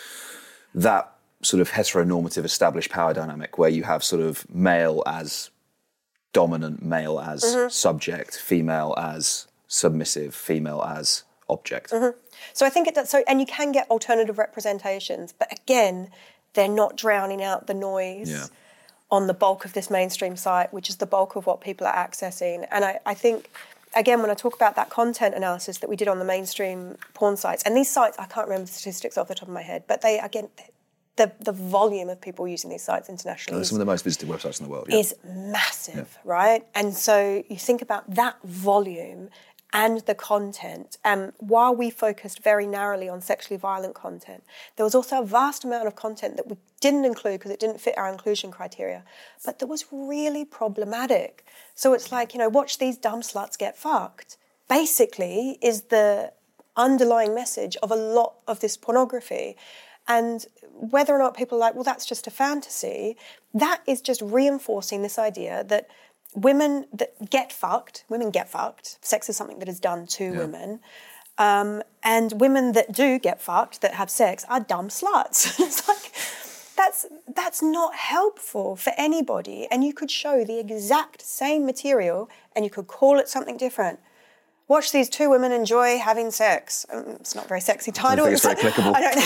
that sort of heteronormative established power dynamic where you have sort of male as dominant, male as mm-hmm. subject, female as submissive, female as object? Mm-hmm. So I think it does. So, and you can get alternative representations, but again, they're not drowning out the noise yeah. on the bulk of this mainstream site, which is the bulk of what people are accessing. And I, I think, again, when I talk about that content analysis that we did on the mainstream porn sites, and these sites, I can't remember the statistics off the top of my head, but they, again, the the volume of people using these sites internationally oh, is, some of the most visited websites in the world, yeah. is massive, yeah. right? And so you think about that volume and the content. Um, while we focused very narrowly on sexually violent content, there was also a vast amount of content that we didn't include because it didn't fit our inclusion criteria, but that was really problematic. So it's like, you know, watch these dumb sluts get fucked, basically is the underlying message of a lot of this pornography. And whether or not people are like, well, that's just a fantasy, that is just reinforcing this idea that women that get fucked, women get fucked, sex is something that is done to yeah. women, um, and women that do get fucked, that have sex, are dumb sluts. It's like, that's that's not helpful for anybody. And you could show the exact same material and you could call it something different. Watch these two women enjoy having sex. Um, it's not a very sexy title. I don't think it's very clickable. I don't,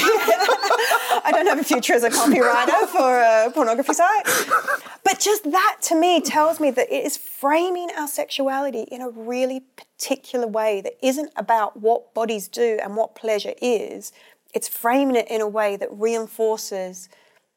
I don't have a future as a copywriter for a pornography site. But just that, to me, tells me that it is framing our sexuality in a really particular way that isn't about what bodies do and what pleasure is. It's framing it in a way that reinforces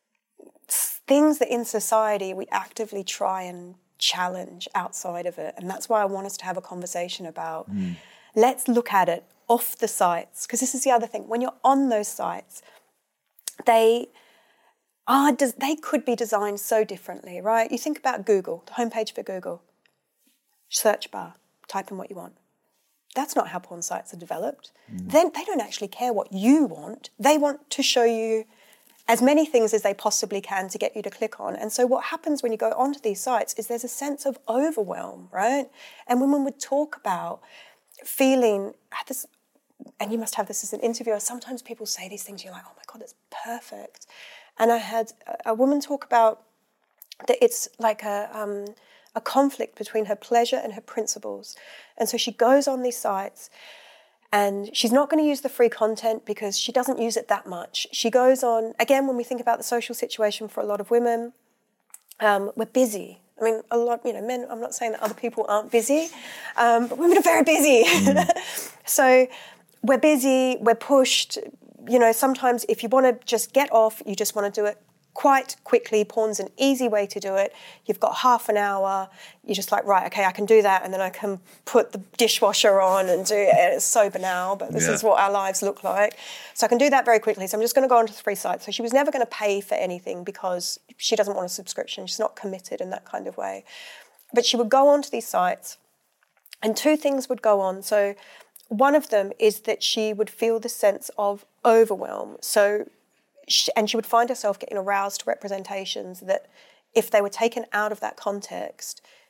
things that in society we actively try and challenge outside of it. And that's why I want us to have a conversation about, mm. let's look at it off the sites. Because this is the other thing. When you're on those sites, they are they could be designed so differently, right? You think about Google, the homepage for Google. Search bar, type in what you want. That's not how porn sites are developed. Mm. Then they don't actually care what you want. They want to show you as many things as they possibly can to get you to click on. And so what happens when you go onto these sites is there's a sense of overwhelm, right? And women would talk about feeling this, and you must have this as an interviewer, sometimes people say these things, you're like, oh my God, that's perfect. And I had a woman talk about that it's like a um, a conflict between her pleasure and her principles. And so she goes on these sites and she's not going to use the free content because she doesn't use it that much. She goes on, again, when we think about the social situation for a lot of women, um, we're busy. I mean, a lot, you know, men, I'm not saying that other people aren't busy, um, but women are very busy. Mm. So we're busy, we're pushed. You know, sometimes if you want to just get off, you just want to do it quite quickly. Porn's an easy way to do it. You've got half an hour. You're just like, right, okay, I can do that, and then I can put the dishwasher on and do it. It's so banal, but this yeah. is what our lives look like. So I can do that very quickly. So I'm just going to go onto the free site. So she was never going to pay for anything because she doesn't want a subscription. She's not committed in that kind of way. But she would go onto these sites, and two things would go on. So one of them is that she would feel the sense of overwhelm. So and she would find herself getting aroused to representations that if they were taken out of that context,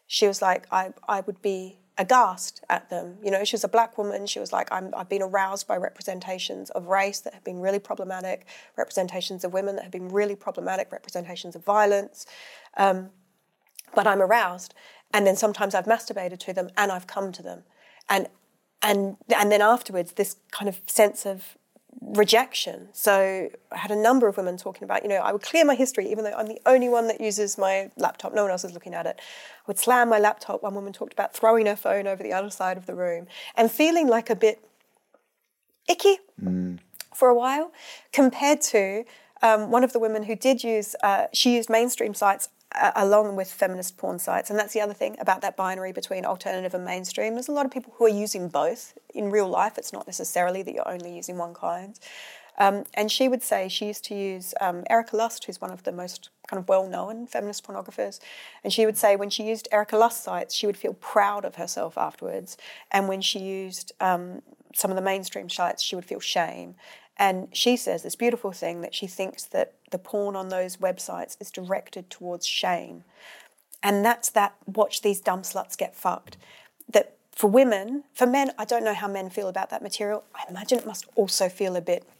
she was like, I, I would be aghast at them. You know, she was a black woman. She was like, I'm, I've been aroused by representations of race that have been really problematic, representations of women that have been really problematic, representations of violence. Um, but I'm aroused. And then sometimes I've masturbated to them and I've come to them. And and and then afterwards, this kind of sense of rejection. So I had a number of women talking about, you know, I would clear my history, even though I'm the only one that uses my laptop. No one else is looking at it. I would slam my laptop. One woman talked about throwing her phone over the other side of the room and feeling like a bit icky mm. for a while, compared to um, one of the women who did use, uh, she used mainstream sites uh, along with feminist porn sites. And that's the other thing about that binary between alternative and mainstream. There's a lot of people who are using both. In real life, it's not necessarily that you're only using one kind. Um, and she would say she used to use um, Erica Lust, who's one of the most kind of well-known feminist pornographers. And she would say when she used Erica Lust sites, she would feel proud of herself afterwards. And when she used um, some of the mainstream sites, she would feel shame. And she says this beautiful thing that she thinks that the porn on those websites is directed towards shame. And that's that, watch these dumb sluts get fucked. That for women, for men, I don't know how men feel about that material. I imagine it must also feel a bit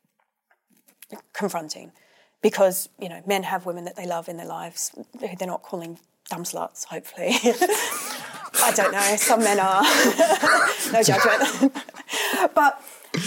confronting because, you know, men have women that they love in their lives who they're not calling dumb sluts, hopefully. I don't know, some men are. No judgment. But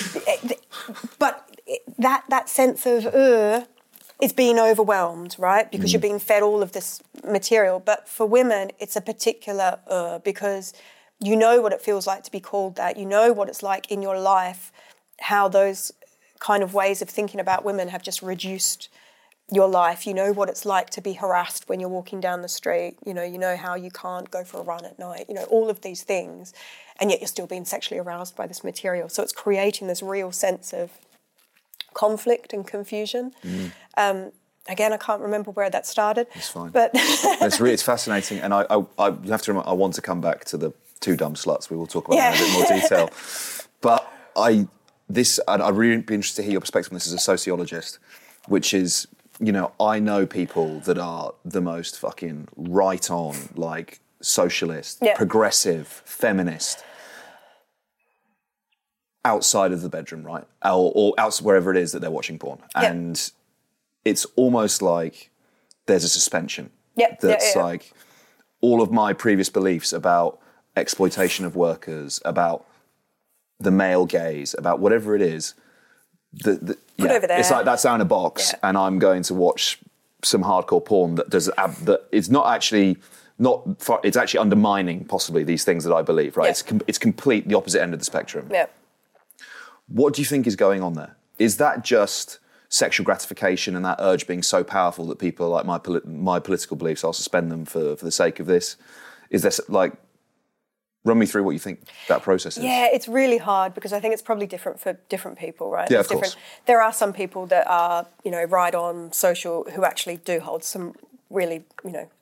but that that sense of uh, is being overwhelmed, right? Because mm. you're being fed all of this material. But for women, it's a particular uh, because you know what it feels like to be called that. You know what it's like in your life, how those kind of ways of thinking about women have just reduced your life. You know what it's like to be harassed when you're walking down the street. You know, you know how you can't go for a run at night. You know, all of these things. And yet you're still being sexually aroused by this material. So it's creating this real sense of conflict and confusion. Mm. Um, again, I can't remember where that started. It's fine. But it's really, it's fascinating. And I, I, I have to remember, I want to come back to the two dumb sluts. We will talk about yeah. that in a bit more detail. But I, this, and I'd really be interested to hear your perspective on this as a sociologist, which is, you know, I know people that are the most fucking right on, like socialist, yeah. progressive, feminist, outside of the bedroom, right? Or, or outside wherever it is that they're watching porn. Yeah. And it's almost like there's a suspension. Yeah. That's yeah, yeah. like all of my previous beliefs about exploitation of workers, about the male gaze, about whatever it is. The, the, Put yeah, over there. It's like that's down a box, yeah. and I'm going to watch some hardcore porn that does that. It's not actually not. Far, it's actually undermining possibly these things that I believe. Right? Yeah. It's com- it's complete the opposite end of the spectrum. Yeah. What do you think is going on there? Is that just sexual gratification and that urge being so powerful that people are like my poli- my political beliefs, I'll suspend them for for the sake of this? Is there like run me through what you think that process is? Yeah, it's really hard because I think it's probably different for different people, right? Yeah, There's of course. Different, there are some people that are, you know, right on social who actually do hold some really, you know,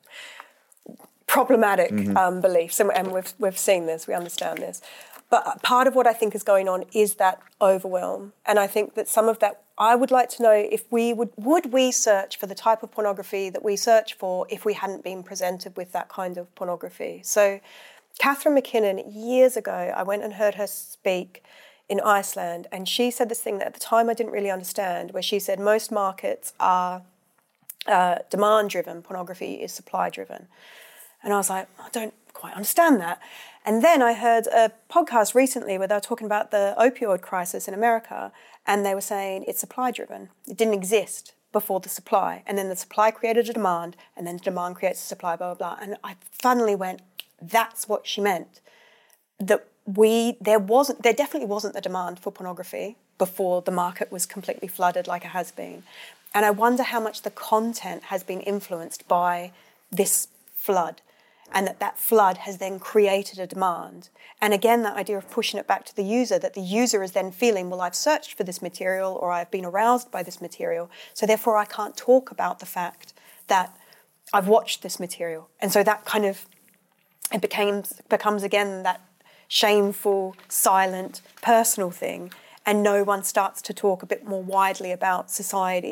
problematic mm-hmm. um, beliefs, and, and we've we've seen this, we understand this. But part of what I think is going on is that overwhelm, and I think that some of that, I would like to know if we would would we search for the type of pornography that we search for if we hadn't been presented with that kind of pornography. So Catherine McKinnon, years ago, I went and heard her speak in Iceland, and she said this thing that at the time I didn't really understand, where she said most markets are uh, demand-driven, pornography is supply-driven. And I was like, I don't quite understand that. And then I heard a podcast recently where they were talking about the opioid crisis in America, and they were saying it's supply-driven. It didn't exist before the supply, and then the supply created a demand, and then the demand creates a supply, blah, blah, blah. And I finally went, that's what she meant. That we, there wasn't, there definitely wasn't the demand for pornography before the market was completely flooded like it has been. And I wonder how much the content has been influenced by this flood, and that that flood has then created a demand. And again, that idea of pushing it back to the user, that the user is then feeling, well, I've searched for this material or I've been aroused by this material, so therefore I can't talk about the fact that I've watched this material. And so that kind of, it became, becomes again that shameful, silent, personal thing, and no one starts to talk a bit more widely about society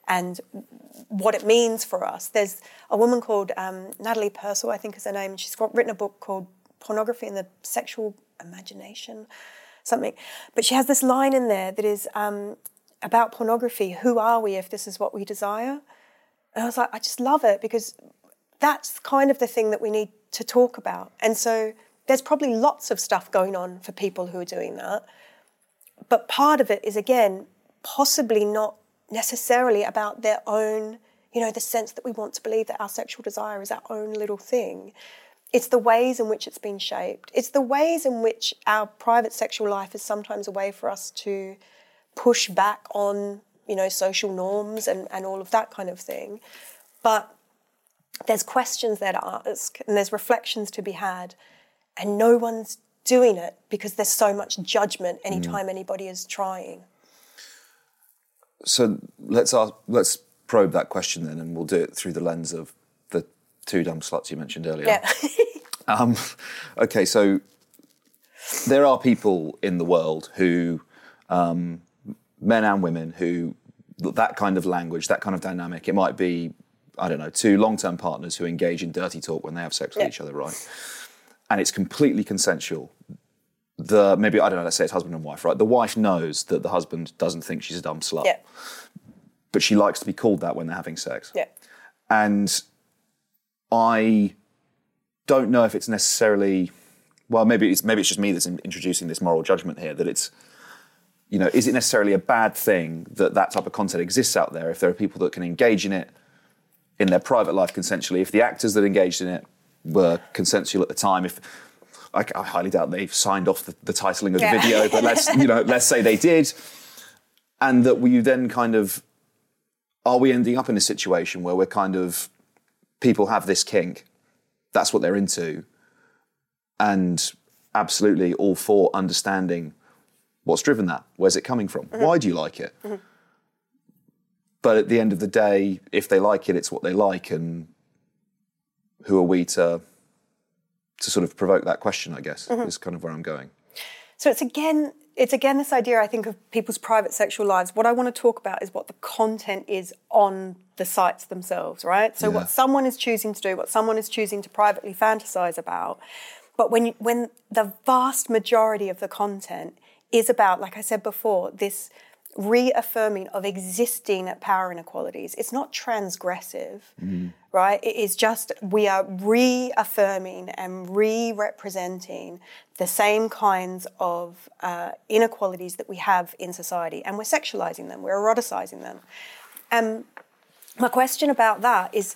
and what it means for us. There's a woman called um, Natalie Purcell, I think is her name, and she's got, written a book called Pornography and the Sexual Imagination, something. But she has this line in there that is um, about pornography. Who are we if this is what we desire? And I was like, I just love it, because that's kind of the thing that we need to talk about. And so there's probably lots of stuff going on for people who are doing that. But part of it is, again, possibly not necessarily about their own, you know, the sense that we want to believe that our sexual desire is our own little thing. It's the ways in which it's been shaped. It's the ways in which our private sexual life is sometimes a way for us to push back on, you know, social norms and, and all of that kind of thing. But there's questions there to ask and there's reflections to be had, and no one's doing it because there's so much judgment anytime mm. anybody is trying. So let's ask, let's probe that question then, and we'll do it through the lens of the two dumb sluts you mentioned earlier. Yeah. um, okay, so there are people in the world who, um, men and women, who that kind of language, that kind of dynamic, it might be, I don't know, two long-term partners who engage in dirty talk when they have sex with yeah. each other, right? And it's completely consensual. The maybe, I don't know, let's say it's husband and wife, right? The wife knows that the husband doesn't think she's a dumb slut. Yeah. But she likes to be called that when they're having sex. Yeah. And I don't know if it's necessarily, well, maybe it's maybe it's just me that's in, introducing this moral judgment here, that it's, you know, is it necessarily a bad thing that that type of content exists out there if there are people that can engage in it in their private life consensually, if the actors that engaged in it were consensual at the time, if I, I highly doubt they've signed off the, the titling of the yeah. video, but let's, you know, let's say they did, and that we then kind of, are we ending up in a situation where we're kind of, people have this kink, that's what they're into, and absolutely all for understanding what's driven that, where's it coming from, mm-hmm. why do you like it? Mm-hmm. But at the end of the day, if they like it, it's what they like, and who are we to to sort of provoke that question, I guess, mm-hmm. is kind of where I'm going. So it's again, it's again this idea, I think, of people's private sexual lives. What I want to talk about is what the content is on the sites themselves, right? So yeah. what someone is choosing to do, what someone is choosing to privately fantasize about. But when you, when the vast majority of the content is about, like I said before, this reaffirming of existing power inequalities. It's not transgressive, mm-hmm. right? It is just, we are reaffirming and re-representing the same kinds of uh, inequalities that we have in society, and we're sexualizing them, we're eroticizing them. And my question about that is,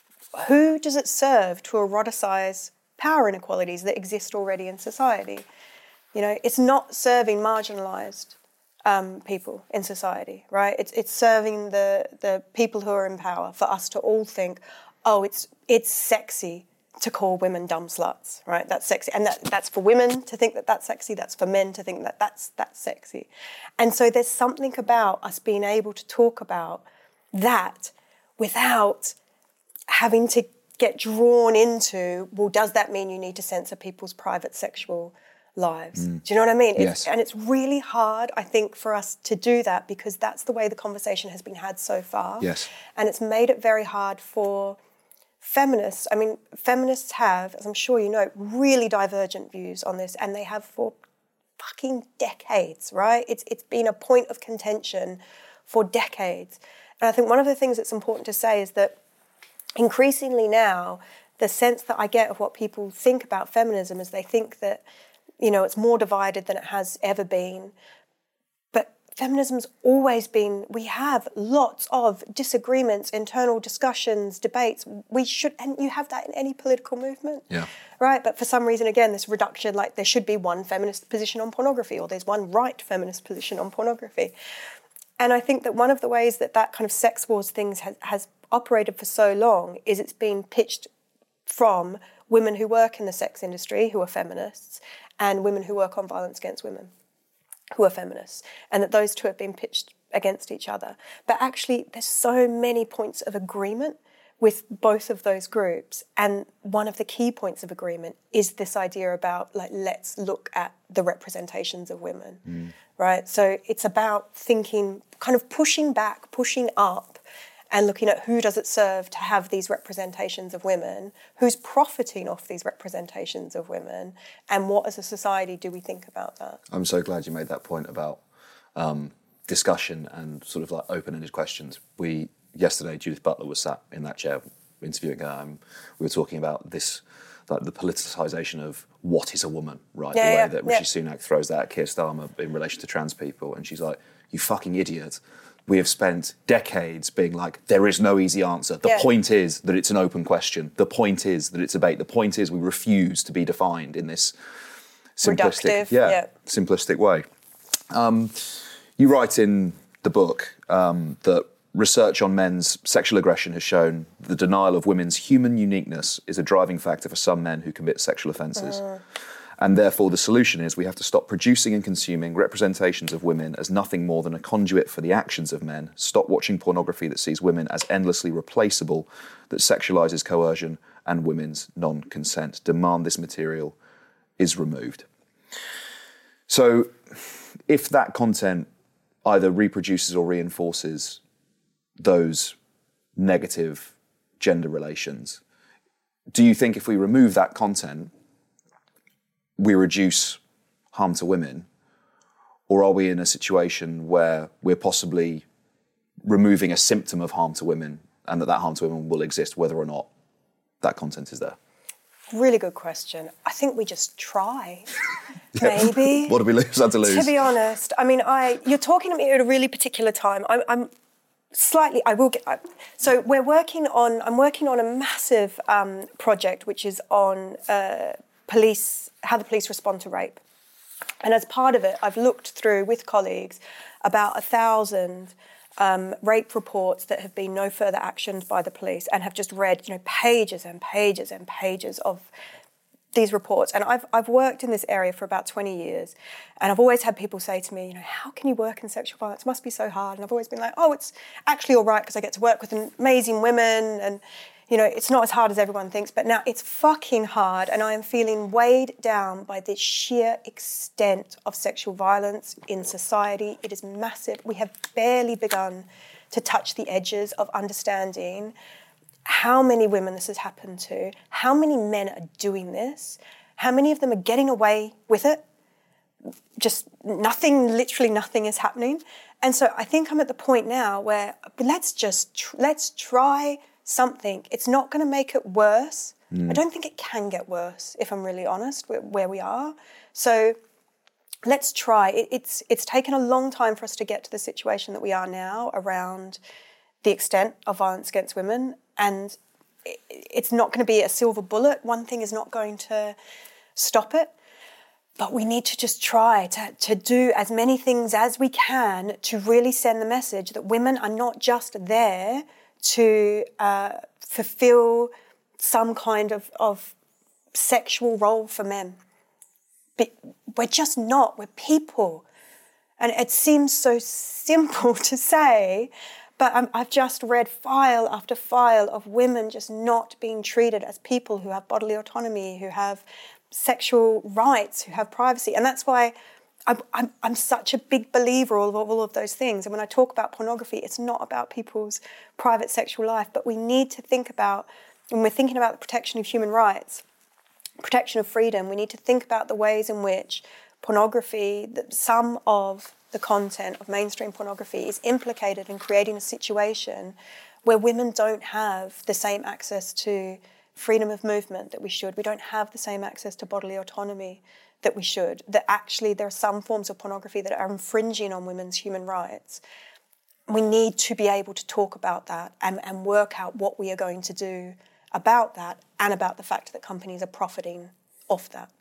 who does it serve to eroticize power inequalities that exist already in society? You know, it's not serving marginalized Um, people in society, right? It's it's serving the the people who are in power for us to all think, oh, it's it's sexy to call women dumb sluts, right? That's sexy, and that, that's for women to think that that's sexy. That's for men to think that that's that's sexy, and so there's something about us being able to talk about that without having to get drawn into, well, does that mean you need to censor people's private sexual lives? Mm. Do you know what I mean? Yes. It's, and it's really hard, I think, for us to do that because that's the way the conversation has been had so far. Yes. And it's made it very hard for feminists. I mean, feminists have, as I'm sure you know, really divergent views on this, and they have for fucking decades, right? It's It's been a point of contention for decades. And I think one of the things that's important to say is that increasingly now, the sense that I get of what people think about feminism is they think that, you know, it's more divided than it has ever been. But feminism's always been, we have lots of disagreements, internal discussions, debates. We should, and you have that in any political movement. Yeah. Right? But for some reason, again, this reduction, like there should be one feminist position on pornography, or there's one right feminist position on pornography. And I think that one of the ways that that kind of sex wars things has, has operated for so long is it's been pitched from women who work in the sex industry, who are feminists, and women who work on violence against women, who are feminists, and that those two have been pitched against each other. But actually, there's so many points of agreement with both of those groups, and one of the key points of agreement is this idea about, like, let's look at the representations of women, mm. right? So it's about thinking, kind of pushing back, pushing up and looking at who does it serve to have these representations of women, who's profiting off these representations of women, and what as a society do we think about that? I'm so glad you made that point about um, discussion and sort of like open-ended questions. We, yesterday, Judith Butler was sat in that chair interviewing her, and we were talking about this, like the politicisation of what is a woman, right? Yeah, the way yeah, that Rishi yeah. Sunak throws that at Keir Starmer in relation to trans people, and she's like, you fucking idiot. We have spent decades being like, there is no easy answer. The Yeah. point is that it's an open question. The point is that it's a debate. The point is we refuse to be defined in this simplistic, Reductive, yeah, yeah. simplistic way. Um, you write in the book um, that research on men's sexual aggression has shown the denial of women's human uniqueness is a driving factor for some men who commit sexual offences. Uh. And therefore the solution is we have to stop producing and consuming representations of women as nothing more than a conduit for the actions of men, stop watching pornography that sees women as endlessly replaceable, that sexualises coercion and women's non-consent. Demand this material is removed. So if that content either reproduces or reinforces those negative gender relations, do you think if we remove that content, we reduce harm to women? Or are we in a situation where we're possibly removing a symptom of harm to women and that that harm to women will exist whether or not that content is there? Really good question. I think we just try, maybe. What do we lose? Had to lose. To be honest, I mean, I you're talking to me at a really particular time. I, I'm slightly, I will get, I, so we're working on, I'm working on a massive um, project which is on uh, police, how the police respond to rape. And as part of it, I've looked through with colleagues about a thousand um, rape reports that have been no further actioned by the police, and have just read, you know, pages and pages and pages of these reports. And I've I've worked in this area for about twenty years, and I've always had people say to me, you know, how can you work in sexual violence? It must be so hard. And I've always been like, oh, it's actually all right because I get to work with amazing women, and you know, it's not as hard as everyone thinks. But now it's fucking hard, and I am feeling weighed down by the sheer extent of sexual violence in society. It is massive. We have barely begun to touch the edges of understanding how many women this has happened to, how many men are doing this, how many of them are getting away with it. Just nothing, literally nothing is happening. And so I think I'm at the point now where let's just, tr- let's try something. It's not going to make it worse. Mm. I don't think it can get worse, if I'm really honest, where, where we are. So let's try. It, it's it's taken a long time for us to get to the situation that we are now around the extent of violence against women, and it, it's not going to be a silver bullet. One thing is not going to stop it, but we need to just try to, to do as many things as we can to really send the message that women are not just there to uh, fulfill some kind of, of sexual role for men. But we're just not, we're people. And it seems so simple to say, but I'm, I've just read file after file of women just not being treated as people who have bodily autonomy, who have sexual rights, who have privacy. And that's why I'm, I'm, I'm such a big believer of all of those things. And when I talk about pornography, it's not about people's private sexual life, but we need to think about, when we're thinking about the protection of human rights, protection of freedom, we need to think about the ways in which pornography, that some of the content of mainstream pornography is implicated in creating a situation where women don't have the same access to freedom of movement that we should. We don't have the same access to bodily autonomy that we should. That actually there are some forms of pornography that are infringing on women's human rights. We need to be able to talk about that and, and work out what we are going to do about that, and about the fact that companies are profiting off that.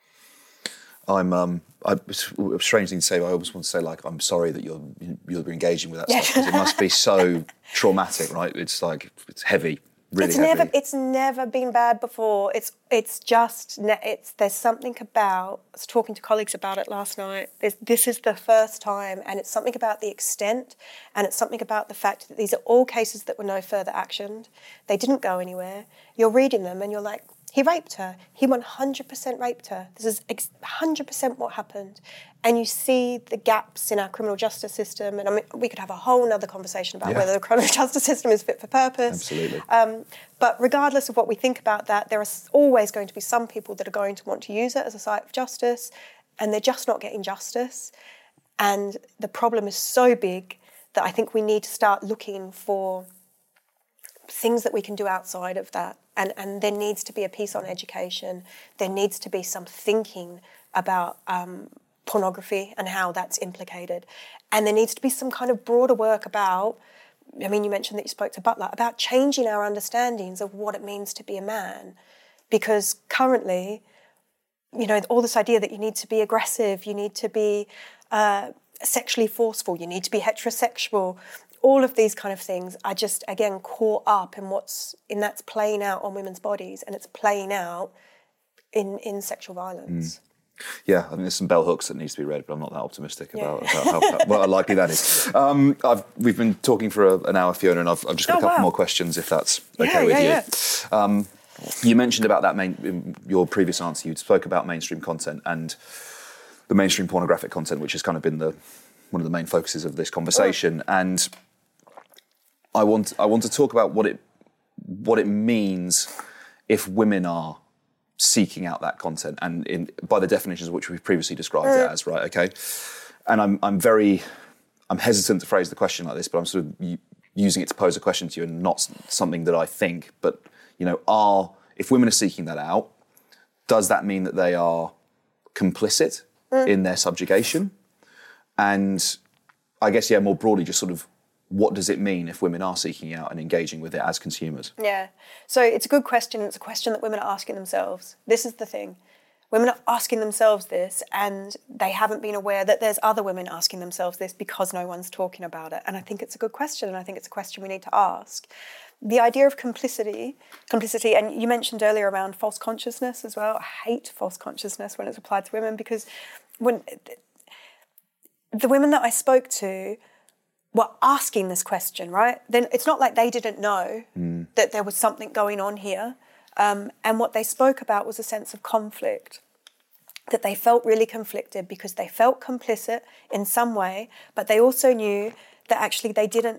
I'm, um, I, it's a strange thing to say, but I always want to say, like, I'm sorry that you're you're engaging with that Yeah. stuff, because it must be so traumatic, right? It's like, it's heavy, really it's heavy. never it's never been bad before. It's it's just it's there's something about, I was talking to colleagues about it last night. There's, this is the first time, and it's something about the extent, and it's something about the fact that these are all cases that were no further actioned. They didn't go anywhere. You're reading them and you're like, He raped her. He one hundred percent raped her. This is one hundred percent what happened. And you see the gaps in our criminal justice system. And I mean, we could have a whole other conversation about yeah. whether the criminal justice system is fit for purpose. Absolutely. Um, but regardless of what we think about that, there are always going to be some people that are going to want to use it as a site of justice, and they're just not getting justice. And the problem is so big that I think we need to start looking for things that we can do outside of that. And, and there needs to be a piece on education. There needs to be some thinking about um, pornography and how that's implicated. And there needs to be some kind of broader work about, I mean, you mentioned that you spoke to Butler, about changing our understandings of what it means to be a man. Because currently, you know, all this idea that you need to be aggressive, you need to be uh, sexually forceful, you need to be heterosexual, all of these kind of things are just, again, caught up in what's, in that's playing out on women's bodies, and it's playing out in, in sexual violence. Mm. Yeah, I think there's some bell hooks that needs to be read, but I'm not that optimistic yeah. about, about how, how well, likely that is. Um, I've, we've been talking for a, an hour, Fiona, and I've, I've just got oh, a couple wow. more questions, if that's okay yeah, with yeah, you. Yeah. Um, you mentioned about that main, in your previous answer, you spoke about mainstream content and the mainstream pornographic content, which has kind of been the one of the main focuses of this conversation. Oh. And I want I want to talk about what it what it means if women are seeking out that content, and in by the definitions which we've previously described uh. it as, right? Okay, and I'm I'm very I'm hesitant to phrase the question like this, but I'm sort of using it to pose a question to you, and not something that I think. But you know, are if women are seeking that out, does that mean that they are complicit uh. in their subjugation? And I guess, yeah, more broadly, just sort of, what does it mean if women are seeking out and engaging with it as consumers? Yeah. So it's a good question. It's a question that women are asking themselves. This is the thing. Women are asking themselves this, and they haven't been aware that there's other women asking themselves this because no one's talking about it. And I think it's a good question, and I think it's a question we need to ask. The idea of complicity, complicity, and you mentioned earlier around false consciousness as well. I hate false consciousness when it's applied to women, because when the women that I spoke to were asking this question, right? Then it's not like they didn't know mm. that there was something going on here. Um, and what they spoke about was a sense of conflict, that they felt really conflicted because they felt complicit in some way, but they also knew that actually they didn't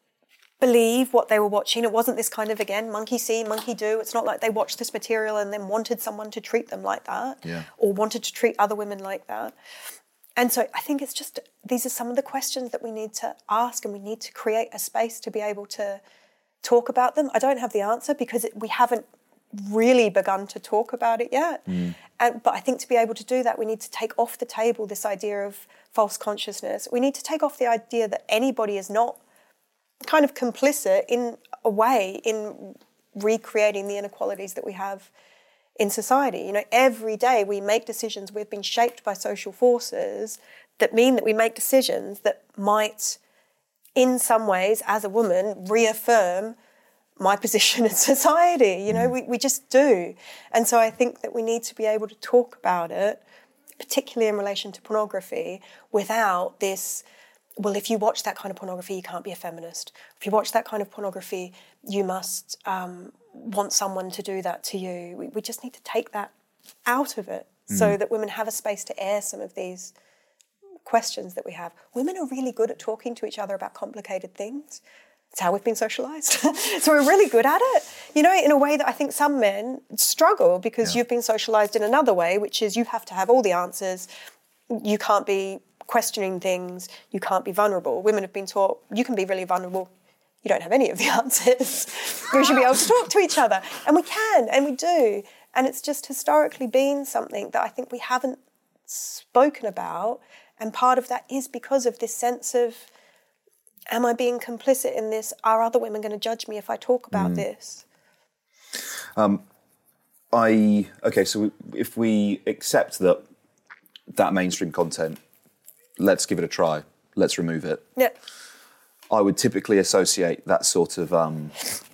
believe what they were watching. It wasn't this kind of, again, monkey see, monkey do. It's not like they watched this material and then wanted someone to treat them like that yeah. or wanted to treat other women like that. And so I think it's just, these are some of the questions that we need to ask, and we need to create a space to be able to talk about them. I don't have the answer because it, we haven't really begun to talk about it yet. Mm. And, but I think to be able to do that, we need to take off the table this idea of false consciousness. We need to take off the idea that anybody is not kind of complicit in a way in recreating the inequalities that we have in society. You know, every day we make decisions. We've been shaped by social forces that mean that we make decisions that might, in some ways, as a woman, reaffirm my position in society. You know, we, we just do. And so I think that we need to be able to talk about it, particularly in relation to pornography, without this, well, if you watch that kind of pornography, you can't be a feminist. If you watch that kind of pornography, you must um, want someone to do that to you. We, we just need to take that out of it mm. so that women have a space to air some of these questions that we have. Women are really good at talking to each other about complicated things. It's how we've been socialised. So we're really good at it, you know, in a way that I think some men struggle because yeah. you've been socialised in another way, which is you have to have all the answers. You can't be questioning things. You can't be vulnerable. Women have been taught you can be really vulnerable. You don't have any of the answers. We should be able to talk to each other. And we can, and we do. And it's just historically been something that I think we haven't spoken about. And part of that is because of this sense of, am I being complicit in this? Are other women going to judge me if I talk about mm. this? Um, I okay. So if we accept that that mainstream content, let's give it a try. Let's remove it. Yeah. I would typically associate that sort of um,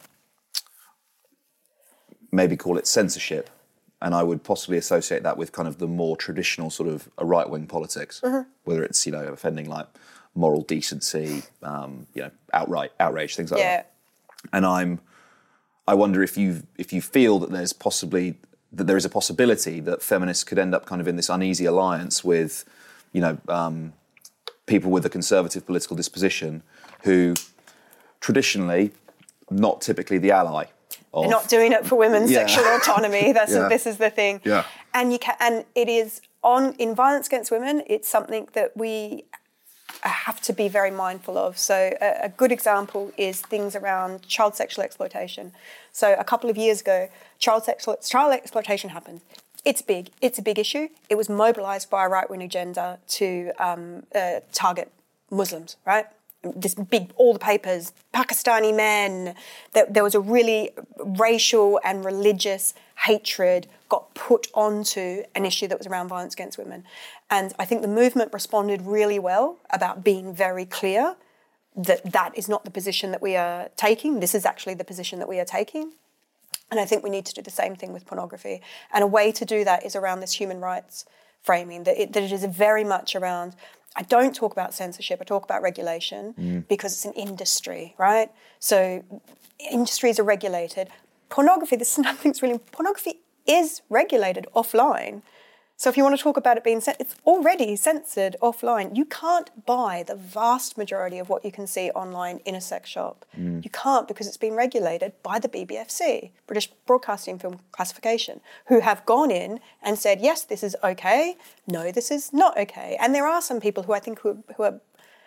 maybe call it censorship, and I would possibly associate that with kind of the more traditional sort of a right-wing politics, mm-hmm. whether it's, you know, offending like moral decency, um, you know, outright outrage, things like yeah. that. And I'm, I wonder if you if you feel that there's possibly that there is a possibility that feminists could end up kind of in this uneasy alliance with, you know, um, people with a conservative political disposition who traditionally not typically the ally. Of, They're not doing it for women's yeah. sexual autonomy. That's yeah. this is the thing. Yeah. And you can, and it is on in violence against women. It's something that we have to be very mindful of. So a, a good example is things around child sexual exploitation. So a couple of years ago, child sexual child exploitation happened. It's big. It's a big issue. It was mobilised by a right-wing agenda to um, uh, target Muslims, right? This big, all the papers, Pakistani men. There, there was a really racial and religious hatred got put onto an issue that was around violence against women. And I think the movement responded really well about being very clear that that is not the position that we are taking. This is actually the position that we are taking. And I think we need to do the same thing with pornography. And a way to do that is around this human rights framing, that it, that it is very much around, I don't talk about censorship, I talk about regulation mm. because it's an industry, right? So industries are regulated. Pornography, this is nothing that's really, pornography is regulated offline. So if you want to talk about it being, it's already censored offline. You can't buy the vast majority of what you can see online in a sex shop. Mm. You can't because it's been regulated by the B B F C, British Broadcasting Film Classification, who have gone in and said, yes, this is okay. No, this is not okay. And there are some people who I think who, who are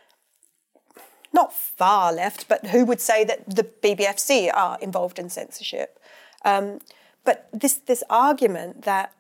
not far left, but who would say that the B B F C are involved in censorship. Um, but this this argument that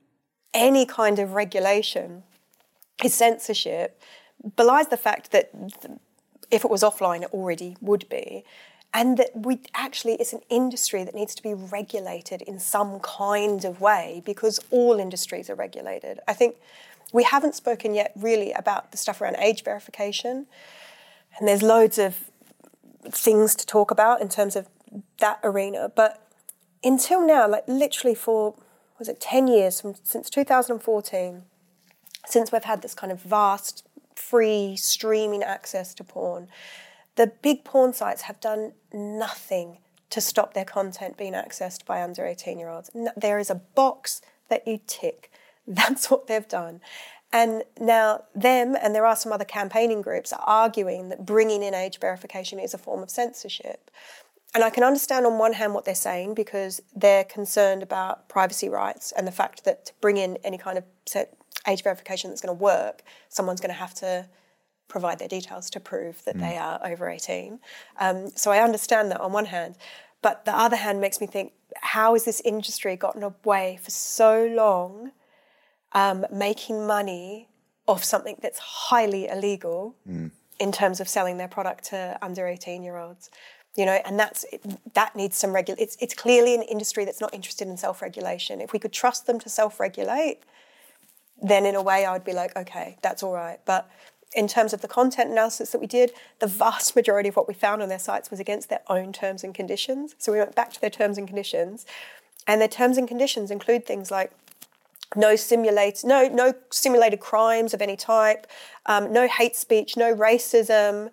any kind of regulation is censorship belies the fact that if it was offline, it already would be, and that we actually, it's an industry that needs to be regulated in some kind of way because all industries are regulated. I think we haven't spoken yet really about the stuff around age verification, and there's loads of things to talk about in terms of that arena, but until now, like literally for was it ten years, from, since two thousand fourteen, since we've had this kind of vast, free, streaming access to porn, the big porn sites have done nothing to stop their content being accessed by under eighteen-year-olds. No, there is a box that you tick. That's what they've done. And now them, and there are some other campaigning groups, are arguing that bringing in age verification is a form of censorship. And I can understand on one hand what they're saying because they're concerned about privacy rights and the fact that to bring in any kind of age verification that's going to work, someone's going to have to provide their details to prove that mm. they are over eighteen. Um, so I understand that on one hand. But the other hand makes me think, how has this industry gotten away for so long um, making money off something that's highly illegal mm. in terms of selling their product to under eighteen-year-olds? You know, and that's that needs some regul. It's it's clearly an industry that's not interested in self-regulation. If we could trust them to self-regulate, then in a way I would be like, okay, that's all right. But in terms of the content analysis that we did, the vast majority of what we found on their sites was against their own terms and conditions. So we went back to their terms and conditions, and their terms and conditions include things like no simulate, no no simulated crimes of any type, um, no hate speech, no racism.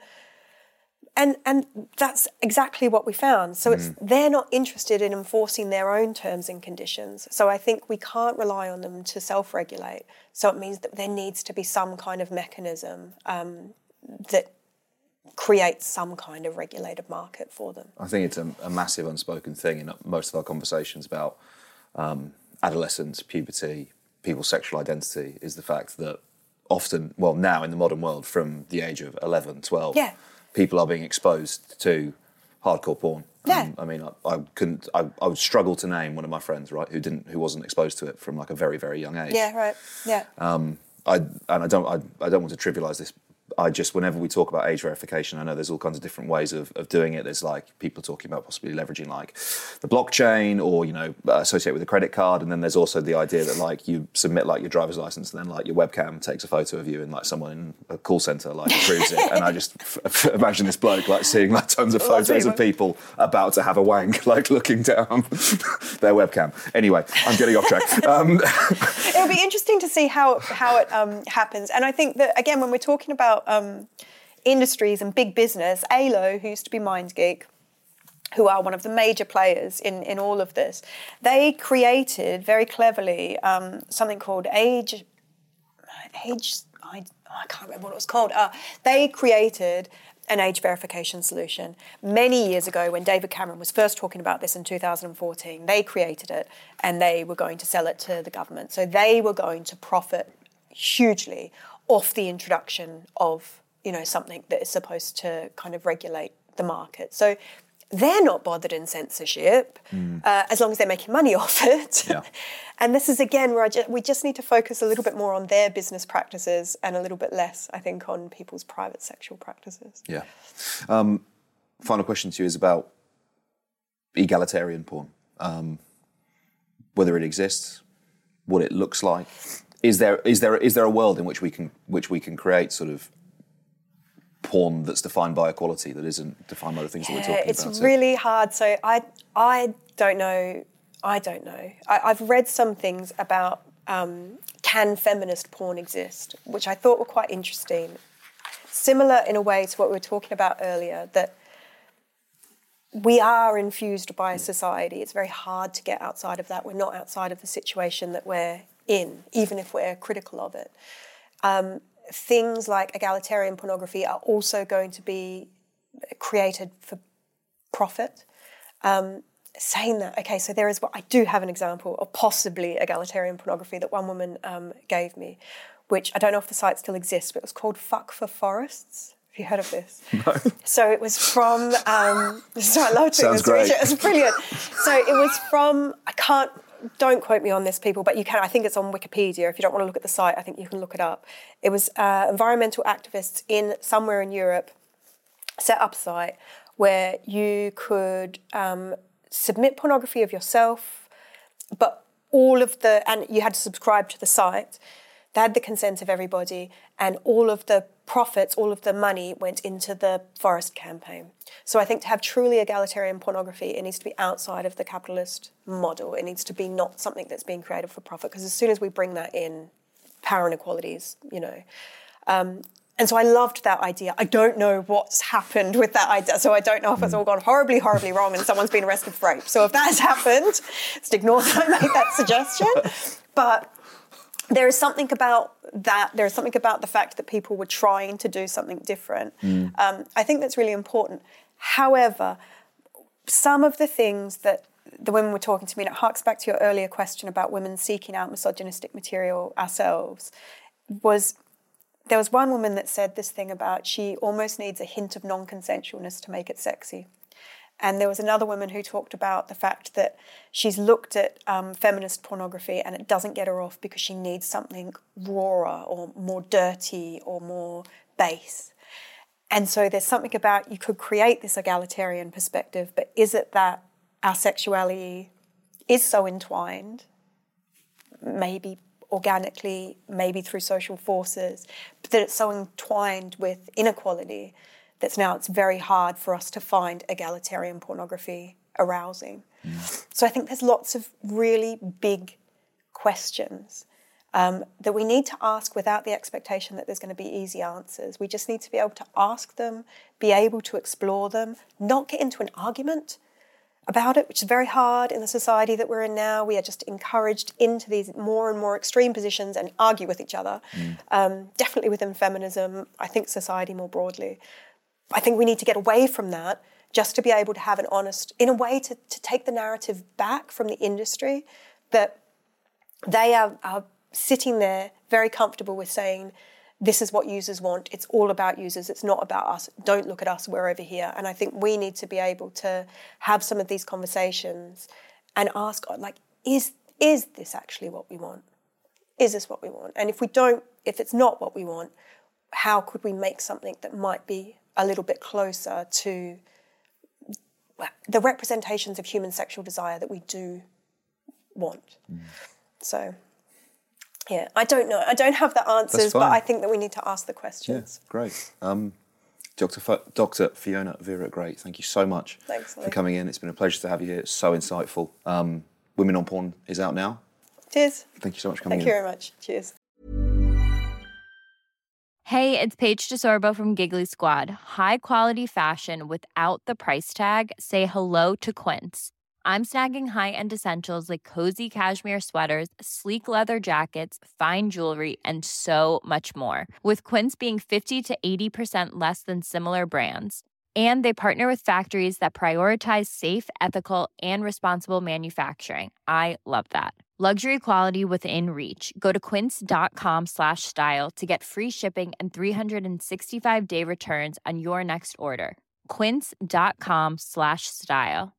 And and that's exactly what we found. So it's mm. they're not interested in enforcing their own terms and conditions. So I think we can't rely on them to self-regulate. So it means that there needs to be some kind of mechanism um, that creates some kind of regulated market for them. I think it's a, a massive unspoken thing in most of our conversations about um, adolescence, puberty, people's sexual identity, is the fact that often, well, now in the modern world, from the age of eleven, twelve, yeah. people are being exposed to hardcore porn. Yeah. Um, I mean, I, I couldn't. I, I would struggle to name one of my friends, right, who didn't, who wasn't exposed to it from like a very, very young age. Yeah, right. Yeah. Um, I and I don't. I, I don't want to trivialise this. I just, whenever we talk about age verification, I know there's all kinds of different ways of, of doing it. There's like people talking about possibly leveraging like the blockchain or, you know, associate with a credit card. And then there's also the idea that like you submit like your driver's license and then like your webcam takes a photo of you and like someone in a call centre like approves it. And I just f- imagine this bloke like seeing like tons of photos of people about to have a wank, like looking down their webcam. Anyway, I'm getting off track. Um, It'll be interesting to see how, how it um, happens. And I think that, again, when we're talking about Um, industries and big business, A L O, who used to be MindGeek, who are one of the major players in, in all of this, they created very cleverly um, something called age, age, I, I can't remember what it was called. Uh, they created an age verification solution. Many years ago, when David Cameron was first talking about this in two thousand fourteen, they created it and they were going to sell it to the government. So they were going to profit hugely off the introduction of, you know, something that is supposed to kind of regulate the market. So they're not bothered in censorship mm. uh, as long as they're making money off it. Yeah. And this is, again, where I ju- we just need to focus a little bit more on their business practices and a little bit less, I think, on people's private sexual practices. Yeah. Um, final question to you is about egalitarian porn. Um, whether it exists, what it looks like. Is there is there is there a world in which we can which we can create sort of porn that's defined by equality that isn't defined by the things yeah, that we're talking it's about? It's really so. hard. So I I don't know. I don't know. I, I've read some things about um, can feminist porn exist, which I thought were quite interesting. Similar in a way to what we were talking about earlier, that we are infused by society. It's very hard to get outside of that. We're not outside of the situation that we're in, even if we're critical of it. Um, things like egalitarian pornography are also going to be created for profit. Um, saying that, okay, so there is what I do have an example of possibly egalitarian pornography that one woman um, gave me, which I don't know if the site still exists, but it was called Fuck for Forests. Have you heard of this? No. So it was from, um, so I love doing Sounds this great. research. It's brilliant. So it was from, I can't, don't quote me on this, people, but you can, I think it's on Wikipedia. If you don't want to look at the site, I think you can look it up. It was uh, environmental activists in somewhere in Europe set up a site where you could um, submit pornography of yourself, but all of the, and you had to subscribe to the site. They had the consent of everybody, and all of the profits, all of the money went into the forest campaign. So I think to have truly egalitarian pornography, it needs to be outside of the capitalist model. It needs to be not something that's being created for profit, because as soon as we bring that in, power inequalities, you know. Um, and so I loved that idea. I don't know what's happened with that idea, so I don't know if it's all gone horribly, horribly wrong and someone's been arrested for rape. So if that has happened, just ignore that I made that suggestion. But there is something about that, there is something about the fact that people were trying to do something different. Mm. Um, I think that's really important. However, some of the things that the women were talking to me, and it harks back to your earlier question about women seeking out misogynistic material ourselves, was there was one woman that said this thing about she almost needs a hint of non-consensualness to make it sexy. And there was another woman who talked about the fact that she's looked at um, feminist pornography and it doesn't get her off because she needs something rawer or more dirty or more base. And so there's something about you could create this egalitarian perspective, but is it that our sexuality is so entwined, maybe organically, maybe through social forces, but that it's so entwined with inequality that's now it's very hard for us to find egalitarian pornography arousing. Mm. So I think there's lots of really big questions um, that we need to ask without the expectation that there's going to be easy answers. We just need to be able to ask them, be able to explore them, not get into an argument about it, which is very hard in the society that we're in now. We are just encouraged into these more and more extreme positions and argue with each other. Mm. Um, definitely within feminism, I think society more broadly. I think we need to get away from that just to be able to have an honest, in a way to, to take the narrative back from the industry, that they are, are sitting there very comfortable with saying, this is what users want, it's all about users, it's not about us, don't look at us, we're over here. And I think we need to be able to have some of these conversations and ask, like, is, is this actually what we want? Is this what we want? And if we don't, if it's not what we want, how could we make something that might be a little bit closer to the representations of human sexual desire that we do want? Mm. So, yeah, I don't know. I don't have the answers, but I think that we need to ask the questions. Yeah, great. Um, Doctor F- Doctor Fiona Vera Gray, thank you so much Thanks, for coming in. It's been a pleasure to have you here. It's so insightful. Um, Women on Porn is out now. Cheers. Thank you so much for coming Thank in. you very much. Cheers. Hey, it's Paige DeSorbo from Giggly Squad. High quality fashion without the price tag. Say hello to Quince. I'm snagging high-end essentials like cozy cashmere sweaters, sleek leather jackets, fine jewelry, and so much more. With Quince being fifty to eighty percent less than similar brands. And they partner with factories that prioritize safe, ethical, and responsible manufacturing. I love that. Luxury quality within reach. Go to quince.com slash style to get free shipping and three sixty-five day returns on your next order. Quince.com slash style.